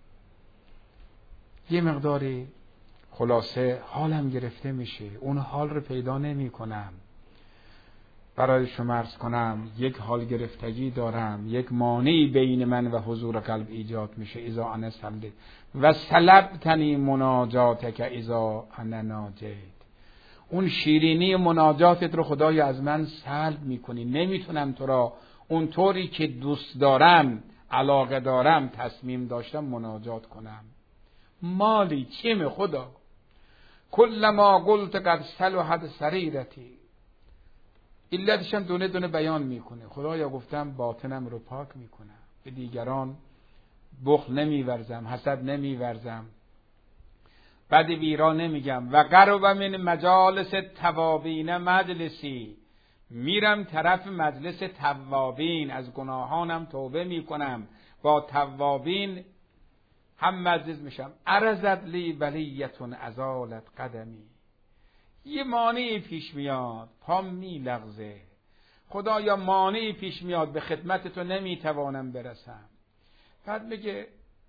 یه مقداری خلاصه حالم گرفته میشه، اون حال رو پیدا نمی کنم. برای شما عرض کنم یک حال گرفتگی دارم، یک مانعی بین من و حضور قلب ایجاد میشه. اذا انا صلی و سلبتنی مناجاتک اذا انا ناجیت، اون شیرینی مناجاتت رو خدای از من سلب میکنی، نمیتونم تو را اون طوری که دوست دارم، علاقه دارم، تصمیم داشتم مناجات کنم. مالی چیم خدا، کل ما قلت قد صلحت سریرتی، علتشم دونه دونه بیان میکنه. خدایا گفتم باطنم رو پاک میکنم، به دیگران بخل نمیورزم، حسد نمیورزم، بد ویرا نمیگم. و قرب من مجالس توابین مجلسی، میرم طرف مجلس توابین، از گناهانم توبه میکنم، با توابین هم مجلس میشم. عرضت لی بلیتون ازالت قدمی، یه مانعی پیش میاد، پام میلغزه، خدایا مانعی پیش میاد، به خدمت تو نمیتوانم برسم. بعد میگه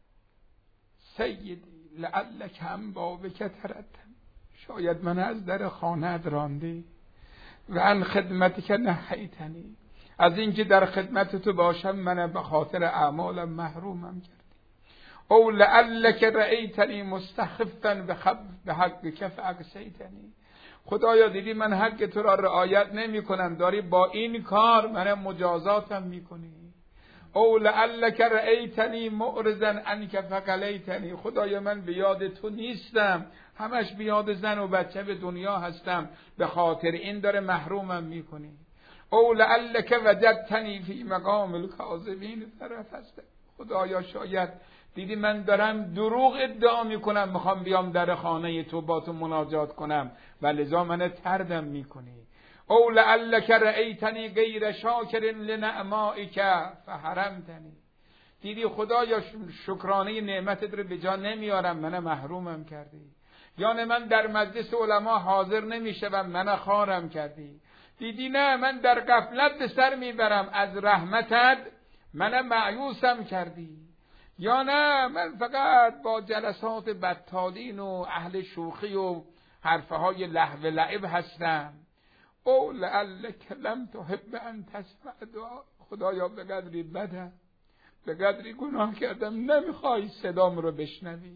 سیدی لعلک هم بابک تردم، شاید من از در خانه‌ات راندی، و عن خدمتک نهیتنی، از اینکه در خدمت تو باشم من به خاطر اعمالم محرومم کردی. او لعلک رأیتنی مستخفا به حقک فاقصیتنی، خدایا دیدی من حق تو را رعایت نمی کنم، داری با این کار من مجازاتم میکنی. او لعلک رأیتنی معرضا عنک فقلیتنی، خدایا من به یاد تو نیستم، همش به یاد زن و بچه به دنیا هستم، به خاطر این داره محرومم میکنی. او لعلک وجدتنی فی مقام الکاذبین فرفست، خدایا شاید دیدی من دارم دروغ ادعا میکنم، میخوام بیام در خانه تو با تو مناجات کنم و لذا من تردم میکنی. او لعلک رأیتنی غیر شاکر لنعمائک فحرمتنی، دیدی خدایا شکرانه نعمتت رو به جا نمیارم، من محرومم کردی. یعنی من در مجلس علما حاضر نمیشم، من خوارم کردی. دیدی نه من در غفلت به سر میبرم، از رحمتت من مایوسم کردی. یا نه من فقط با جلسات بطالین و اهل شوخی و حرفه های لهو لعب هستم. او لعلک لم تحب ان تسمع دعا، خدایا به قدری بدم، به قدری گناه کردم، نمیخوای صدام رو بشنوی.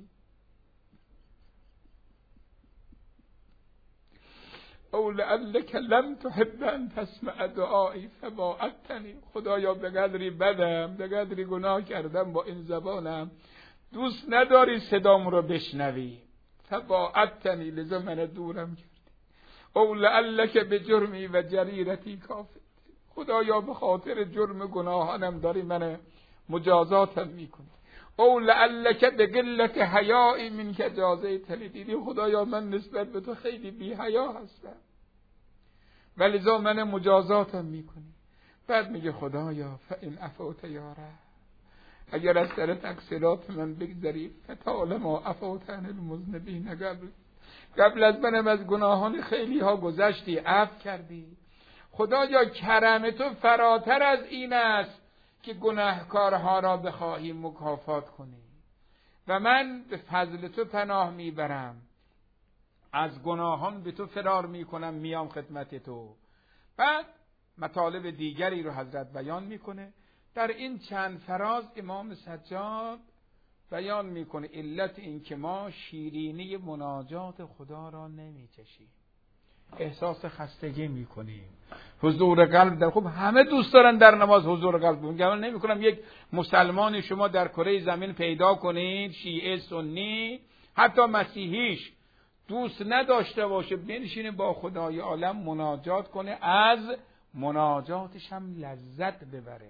او لعلک لم تحب ان تسمع دعایی فباعدتنی، خدایا به قدری بدم، به قدری گناه کردم با این زبانم، دوست نداری صدام رو بشنوی. فباعدتنی، لذا من دورم کردی. او لعلک به جرمی و جریرتی کافر، خدایا به خاطر جرم گناهانم داری من مجازاتم میکنی. او لعلک به قلت حیائی من که جازیتنی، دیدی خدایا من نسبت به تو خیلی بی حیا هستم ولذا من مجازاتم میکنی. بعد میگه خدایا فان عفوت یا رب، اگر از سر تقصیرات من بگذری فتعال ما عفوت عن المذنبین، قبل قبل از منم از گناهان خیلی ها گذشتی، عفو کردی. خدایا کرم تو فراتر از این است که گناهکارها را بخواهی مکافات کنی و من به فضل تو پناه میبرم، از گناهان به تو فرار میکنم، میام خدمت تو. بعد مطالب دیگری رو حضرت بیان میکنه. در این چند فراز امام سجاد بیان میکنه علت این که ما شیرینی مناجات خدا را نمیچشیم، احساس خستگی میکنیم، حضور قلب در خوب همه دوست دارن در نماز حضور قلب. میگم نمیکنم یک مسلمان شما در کره زمین پیدا کنید، شیعه، سنی، حتی مسیحیش دوست نداشته باشه بنشینه با خدای عالم مناجات کنه، از مناجاتش هم لذت ببره.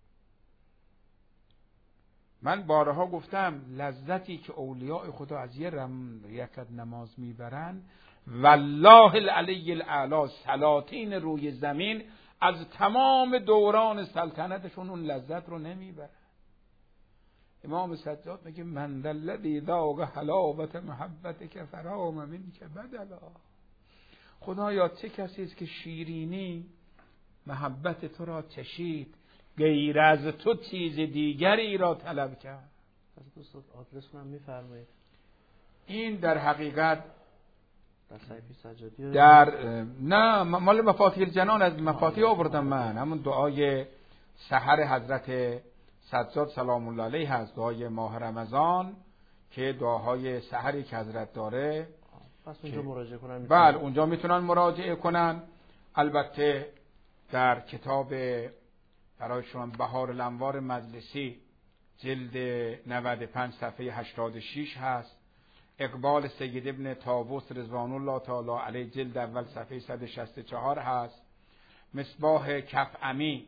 من بارها گفتم لذتی که اولیاء خدا از یه رکعت نماز میبرن، والله العلی الاعلی، سلاطین روی زمین از تمام دوران سلطنتشون اون لذت رو نمیبرن. امام سجاد میگه من الذی ذاق حلاوت محبتک فرام منک بدلا. خدایا چه کسی است که شیرینی محبت تو را چشید، غیر از تو چیز دیگری را طلب کرد. از دوستان آدرس من میفرمایید. این در حقیقت در صحیفه سجادی در نه مال مفاتیح الجنان از مفاتیح آوردم من، همون دعای سحر حضرت سجاد سلام الله علیه هست، دعای ماه رمضان که دعاهای سحری که حضرت داره. پس اونجا مراجعه کنن. بله اونجا میتونن مراجعه کنن. البته در کتاب برای شما بهار الانوار مجلسی جلد نود و پنج صفحه هشتاد و شش هست. اقبال سید ابن طاووس رضوان الله تعالی علیه جلد اول صفحه صد و شصت و چهار هست. مصباح کف امی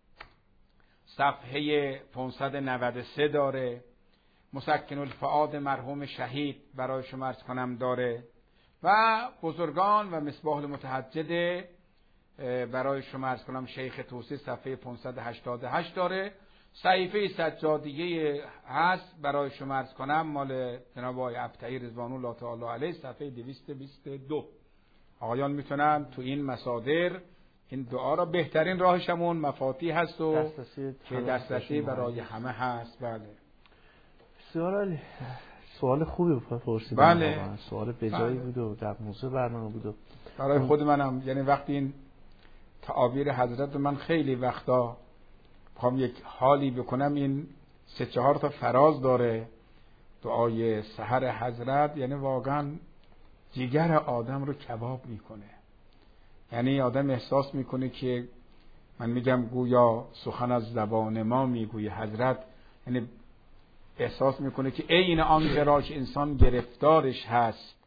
صفحه پانصد و نود و سه داره. مسکن الفؤاد مرحوم شهید برای شما عرض کنم داره و بزرگان و مصباح المتهجد برای شما عرض کنم شیخ توسی صفحه پانصد و هشتاد و هشت داره. صحیفه سجادیه هست برای شما عرض کنم مال جناب آقای ابطحی رضوان الله تعالی علیه صفحه دویست و بیست و دو. آقایان میتونن تو این مصادر این دعا را، بهترین راهش همون مفاتیح هست و دسترسی که دسترسی برای همه هست. بله بسیار عالی. سوال خوبی پرسیدم. بله. سوال بجایی بود و در موضوع برنامه بود. برای خود منم یعنی وقتی این تعابیر حضرت رو من خیلی وقتا بخوام یک حالی بکنم، این سه چهار تا فراز داره دعای سحر حضرت، یعنی واقعا جگر آدم رو کباب میکنه. یعنی آدم احساس میکنه که من میگم گویا سخن از زبان ما میگوی حضرت، یعنی احساس میکنه که عین آنچه را که انسان گرفتارش هست،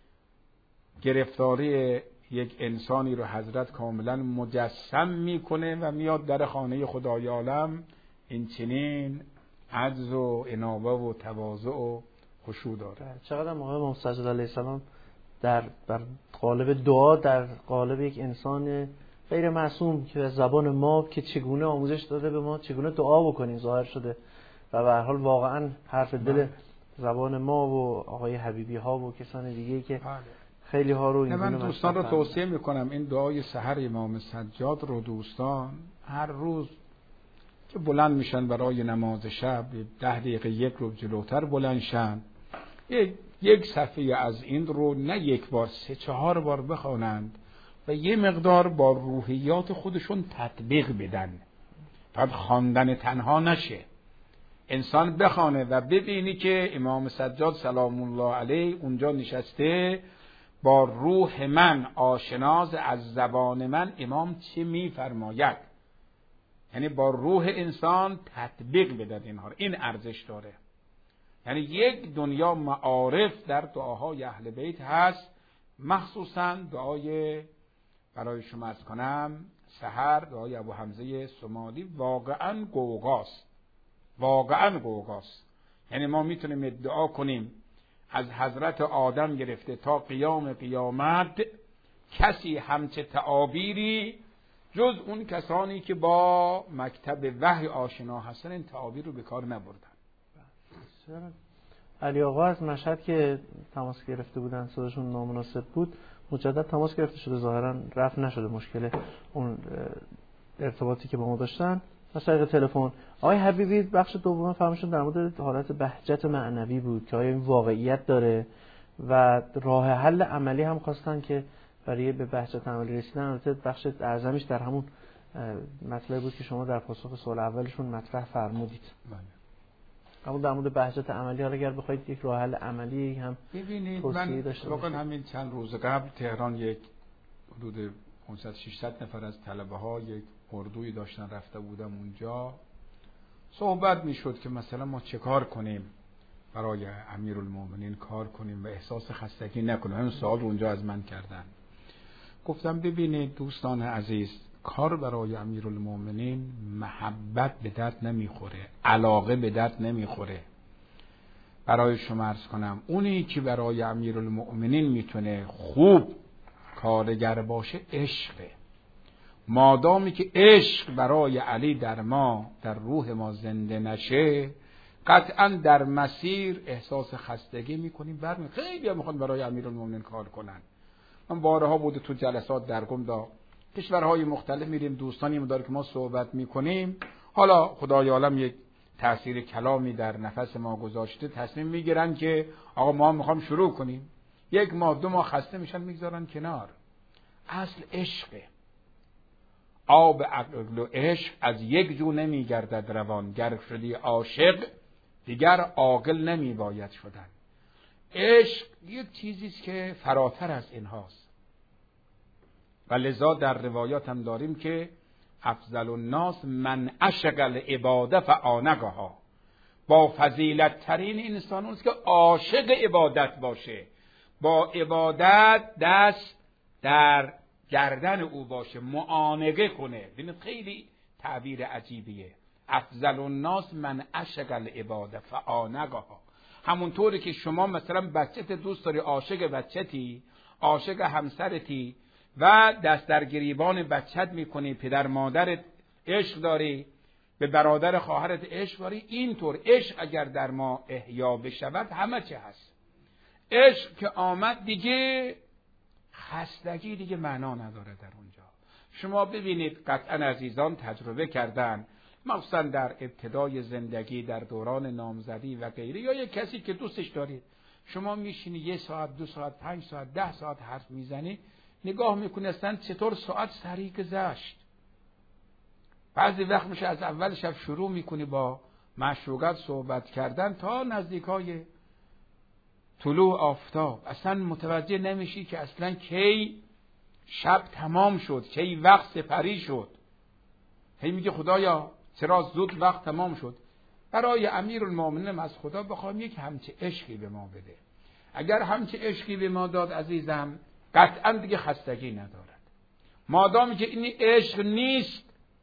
گرفتاری یک انسانی رو حضرت کاملا مجسم میکنه و میاد در خانه خدای عالم این چنین عجز و انابه و تواضع و خشوع داره. چقدر موقع امام سجاد علیه السلام در در قالب دعا، در قالب یک انسان غیر معصوم که زبان ما که چگونه آموزش داده به ما چگونه دعا بکنیم ظاهر شده و به هر حال واقعا حرف دل زبان ما و آقای حبیبی ها و کسان دیگه که خیلی ها رو این من دوستان رو توصیه میکنم این دعای سحر امام سجاد رو دوستان هر روز که بلند میشن برای نماز شب ده دقیقه یک رو جلوتر بلند شن، یک یک صفحه از این رو نه یک بار سه چهار بار بخوانند و یه مقدار با روحیات خودشون تطبیق بدن. فقط خواندن تنها نشه، انسان بخوانه و ببینی که امام سجاد سلام الله علیه اونجا نشسته با روح من آشناز، از زبان من امام چه میفرماید، یعنی با روح انسان تطبیق بدن اینها. این ارزش داره. یعنی یک دنیا معارف در دعاهای اهل بیت هست، مخصوصا دعای برای شما از کنم سحر، دعای ابو حمزه سمالی واقعا گوگاست، واقعا گوگاست. یعنی ما میتونیم ادعا کنیم از حضرت آدم گرفته تا قیام قیامت کسی همچه تعابیری جز اون کسانی که با مکتب وحی آشنا هستن این تعابیر رو به کار نبردن. علی آقا از مشهد که تماس گرفته بودن صداشون نامناسب بود، مجدد تماس گرفته شده، ظاهرا رفع نشده مشکل اون ارتباطی که با ما داشتن از طریق تلفن. آقای حبیبی بخش دوم فرمایشتون در مورد حالت بهجت معنوی بود که آیا این واقعیت داره و راه حل عملی هم خواستن که برای به بهجت عملی رسیدن. البته بخش اعظمش در همون مطلب بود که شما در پاسخ سوال اولشون مطرح فرمودید. بله. اما در مورد بهجت عملی حالا اگر بخواید یک راه حل عملی هم ببینید، من واقعا همین چند روز قبل تهران یک حدود پانصد ششصد نفر از طلبه ها یک اردوی داشتن رفته بودم اونجا، صحبت میشد که مثلا ما چه کار کنیم برای امیرالمومنین کار کنیم و احساس خستگی نکنیم. همین سوال رو اونجا از من کردن. گفتم ببینید دوستان عزیز، کار برای امیرالمومنین محبت به درد نمیخوره، علاقه به درد نمیخوره. برای شما عرض کنم اونی که برای امیرالمومنین میتونه خوب کارگر باشه عشقه. مادامی که عشق برای علی در ما در روح ما زنده نشه، قطعا در مسیر احساس خستگی میکنیم. برمی خیلی هم میخوان برای امیرالمومنین کار کنن. من بارها بوده تو جلسات در گم دا کشورهای مختلف میریم، دوستانی مدار که ما صحبت میکنیم، حالا خدای عالم یک تأثیر کلامی در نفس ما گذاشته، تصمیم میگیرن که آقا ما میخوام شروع کنیم. یک ماه دو ماه خسته میشن میگذارن کنار. اصل عشقه. آب عقل و عشق از یک جو نمیگردد روان، گر شدی عاشق دیگر عاقل نمی باید شدن. عشق یک چیزیست که فراتر از این هاست و لذا در روایات هم داریم که افضل الناس من عشق العباده فعانقها. با فضیلت ترین انسان اونست که عاشق عبادت باشه، با عبادت دست در گردن او باشه، معانقه کنه. ببینید خیلی تعبیر عجیبیه. افضل الناس من عشق العباده فعانقها. همونطوری که شما مثلا بچت دوست داری، عاشق بچتی، عاشق همسرتی و دست در گریبان بچت میکنی، پدر مادرت عشق داری، به برادر خواهرت عشق داری، اینطور عشق اگر در ما احیا بشود همه چه هست. عشق که آمد دیگه خستگی دیگه معنا نداره در اونجا. شما ببینید قطعا عزیزان تجربه کردن، مخصوصا در ابتدای زندگی در دوران نامزدی و غیره، یا یک کسی که دوستش دارید، شما میشینی یه ساعت دو ساعت پنج ساعت ده ساعت حرف میزنی، نگاه میکنی اصلا چطور ساعت سریع گذشت. بعضی وقت میشه از اول شب شروع میکنی با معشوقت صحبت کردن تا نزدیکای طلوع آفتاب، اصلا متوجه نمیشی که اصلا کی شب تمام شد، کی وقت سپری شد. هی میگه خدایا چرا زود وقت تمام شد. برای امیرالمومنین از خدا بخوام یک همچه عشقی به ما بده. اگر همچه عشقی به ما داد عزیزم، قطعا دیگه خستگی ندارد. مادامی که این عشق نیست،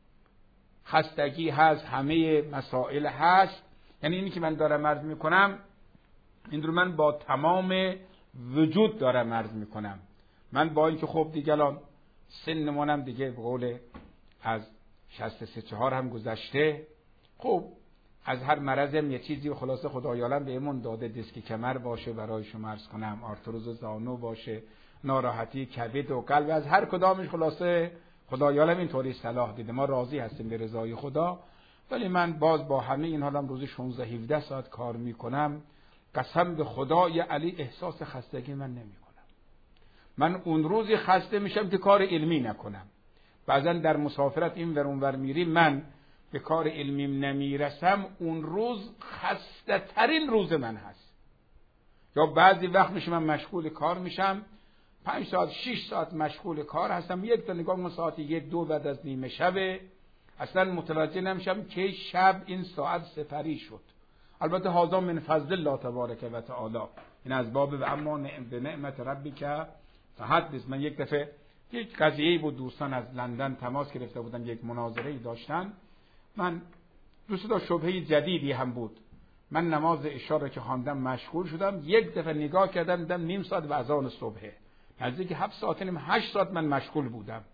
خستگی هست، همه مسائل هست. یعنی اینی که من دارم عرض میکنم، این رو من با تمام وجود دارم عرض میکنم. من با اینکه خب دیگه الان سنمونم دیگه به قول از شصت و سه چهار هم گذشته، خب از هر مرضم یه چیزی خلاصه خدای عالم بهمون داده، دیسک کمر باشه برای شما عرض کنم، آرتروز زانو باشه، ناراحتی کبد و قلب، از هر کدامش خلاصه خدای عالم اینطوری صلاح دیده. ما راضی هستیم به رضای خدا. ولی من باز با همه این حالم روزی شانزده هفده ساعت کار میکنم، قسم به خدای علی احساس خستگی من نمی کنم. من اون روزی خسته میشم که کار علمی نکنم. بعضا در مسافرت این ور اون ور میریم، من به کار علمیم نمیرسم، اون روز خسته ترین روز من هست. یا بعضی وقت میشه من مشغول کار میشم، پنج ساعت شش ساعت مشغول کار هستم، یک تا نگاه من ساعت یک دو بعد از نیمه شبه، اصلا متوجه نمیشم که شب این ساعت سپری شد. البته هذا من فضل الله تبارک و تعالی، این از باب و اما به نعمت ربک فحدث. من یک دفعه یک قضیه‌ای بود، دوستان از لندن تماس گرفته بودن، یک مناظره‌ای داشتن. من دوست داشتم شبهه جدیدی هم بود. من نماز عشا را که خواندم مشغول شدم، یک دفعه نگاه کردم دیدم نیم ساعت به اذان صبح، نزدیک هفت ساعت نیم هشت ساعت من مشغول بودم.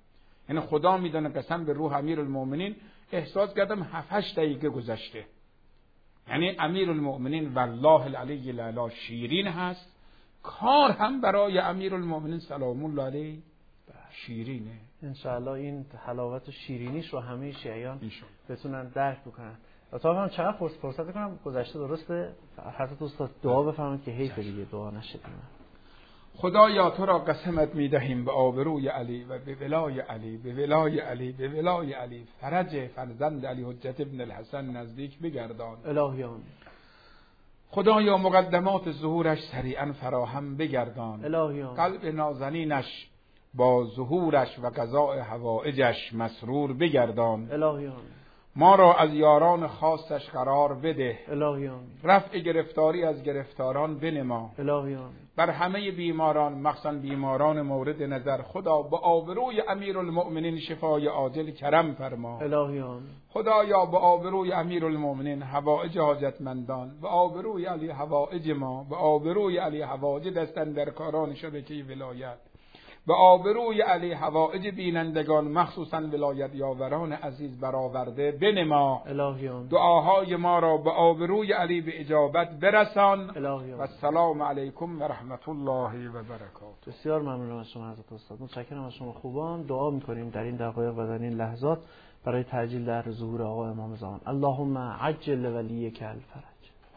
یعنی خدا میدونه قسم به روح امیرالمؤمنین احساس کردم هفت هشت دقیقه گذشته. یعنی امیرالمؤمنین والله العلی الاعلی شیرین هست، کار هم برای امیرالمؤمنین سلام الله علیه شیرینه. انشاءالله این حلاوت و شیرینیش رو همه شیعیان بتونن درک بکنن. تا هم چقدر فرصت فرصت کنم گذشته درسته؟ حضرت استاد دعا بفرمایید که حیف دیگه دعا نشه. خدایا تو را قسمت میدهیم به آبروی علی و به ولای علی، به ولای علی، به ولای علی، فرج فرزند علی حجت ابن الحسن نزدیک بگردان. الهی آمین. خدایا مقدمات ظهورش سریعا فراهم بگردان. الهی آمین. قلب نازنینش با ظهورش و قضاء حوائجش مسرور بگردان. الهی آمین. ما را از یاران خاصش قرار بده. الهی آمین. رفع گرفتاری از گرفتاران بنما. الهی آمین. بر همه بیماران مخصوصا بیماران مورد نظر خدا با آبروی امیرالمؤمنین شفای عاجل کرم فرما. الهی آمین. خدایا با آبروی امیرالمؤمنین حوائج حاجتمندان، با آبروی علی حوائج ما، با آبروی علی حوائج دستن در کاران شبکه ولایت، به آبروی علی حوائج بینندگان مخصوصا ولایت یاوران عزیز برآورده بنما. الهی آمین. دعاهای ما را به آبروی علی به اجابت برسان. الهی آمین. و السلام علیکم و رحمت الله و برکاته. بسیار ممنونم از شما حضرت استاد. متشکرم از شما خوبان. دعا می‌کنیم در این دقایق و در این لحظات برای تعجیل در ظهور آقا امام زمان. اللهم عجل ولیک الفرج.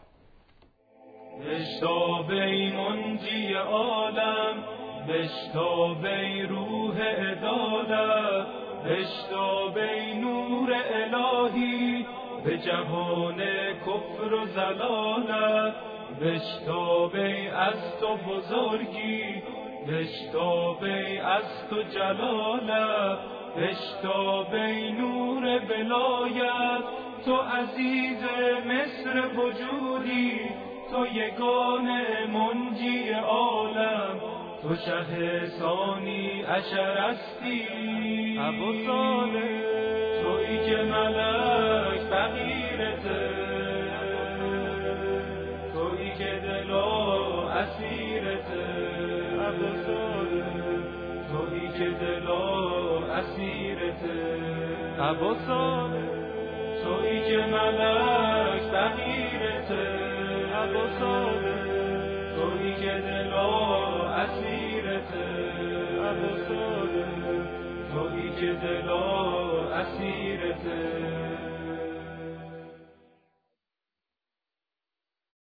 بشتابی منجی عالم، بشتابی روح عدالت، بشتابی نور الهی به جهان کفر و ضلالت، بشتابی از تو بزرگی، بشتابی از تو جلالت، بشتابی نور ولایت، تو عزیز مصر وجودی، تو یگان منجی عالم، تو شه ثانی عشر هستی، ابو صالح تویی که ملک فقیرته، تویی که دلا اسیرته، ابو صالح تویی که دلا اسیرته، ابو صالح تویی که ملک فقیرته، ابو صالح تویی که دلا اسیرته، ابو صالح تویی که دلا اسیرته.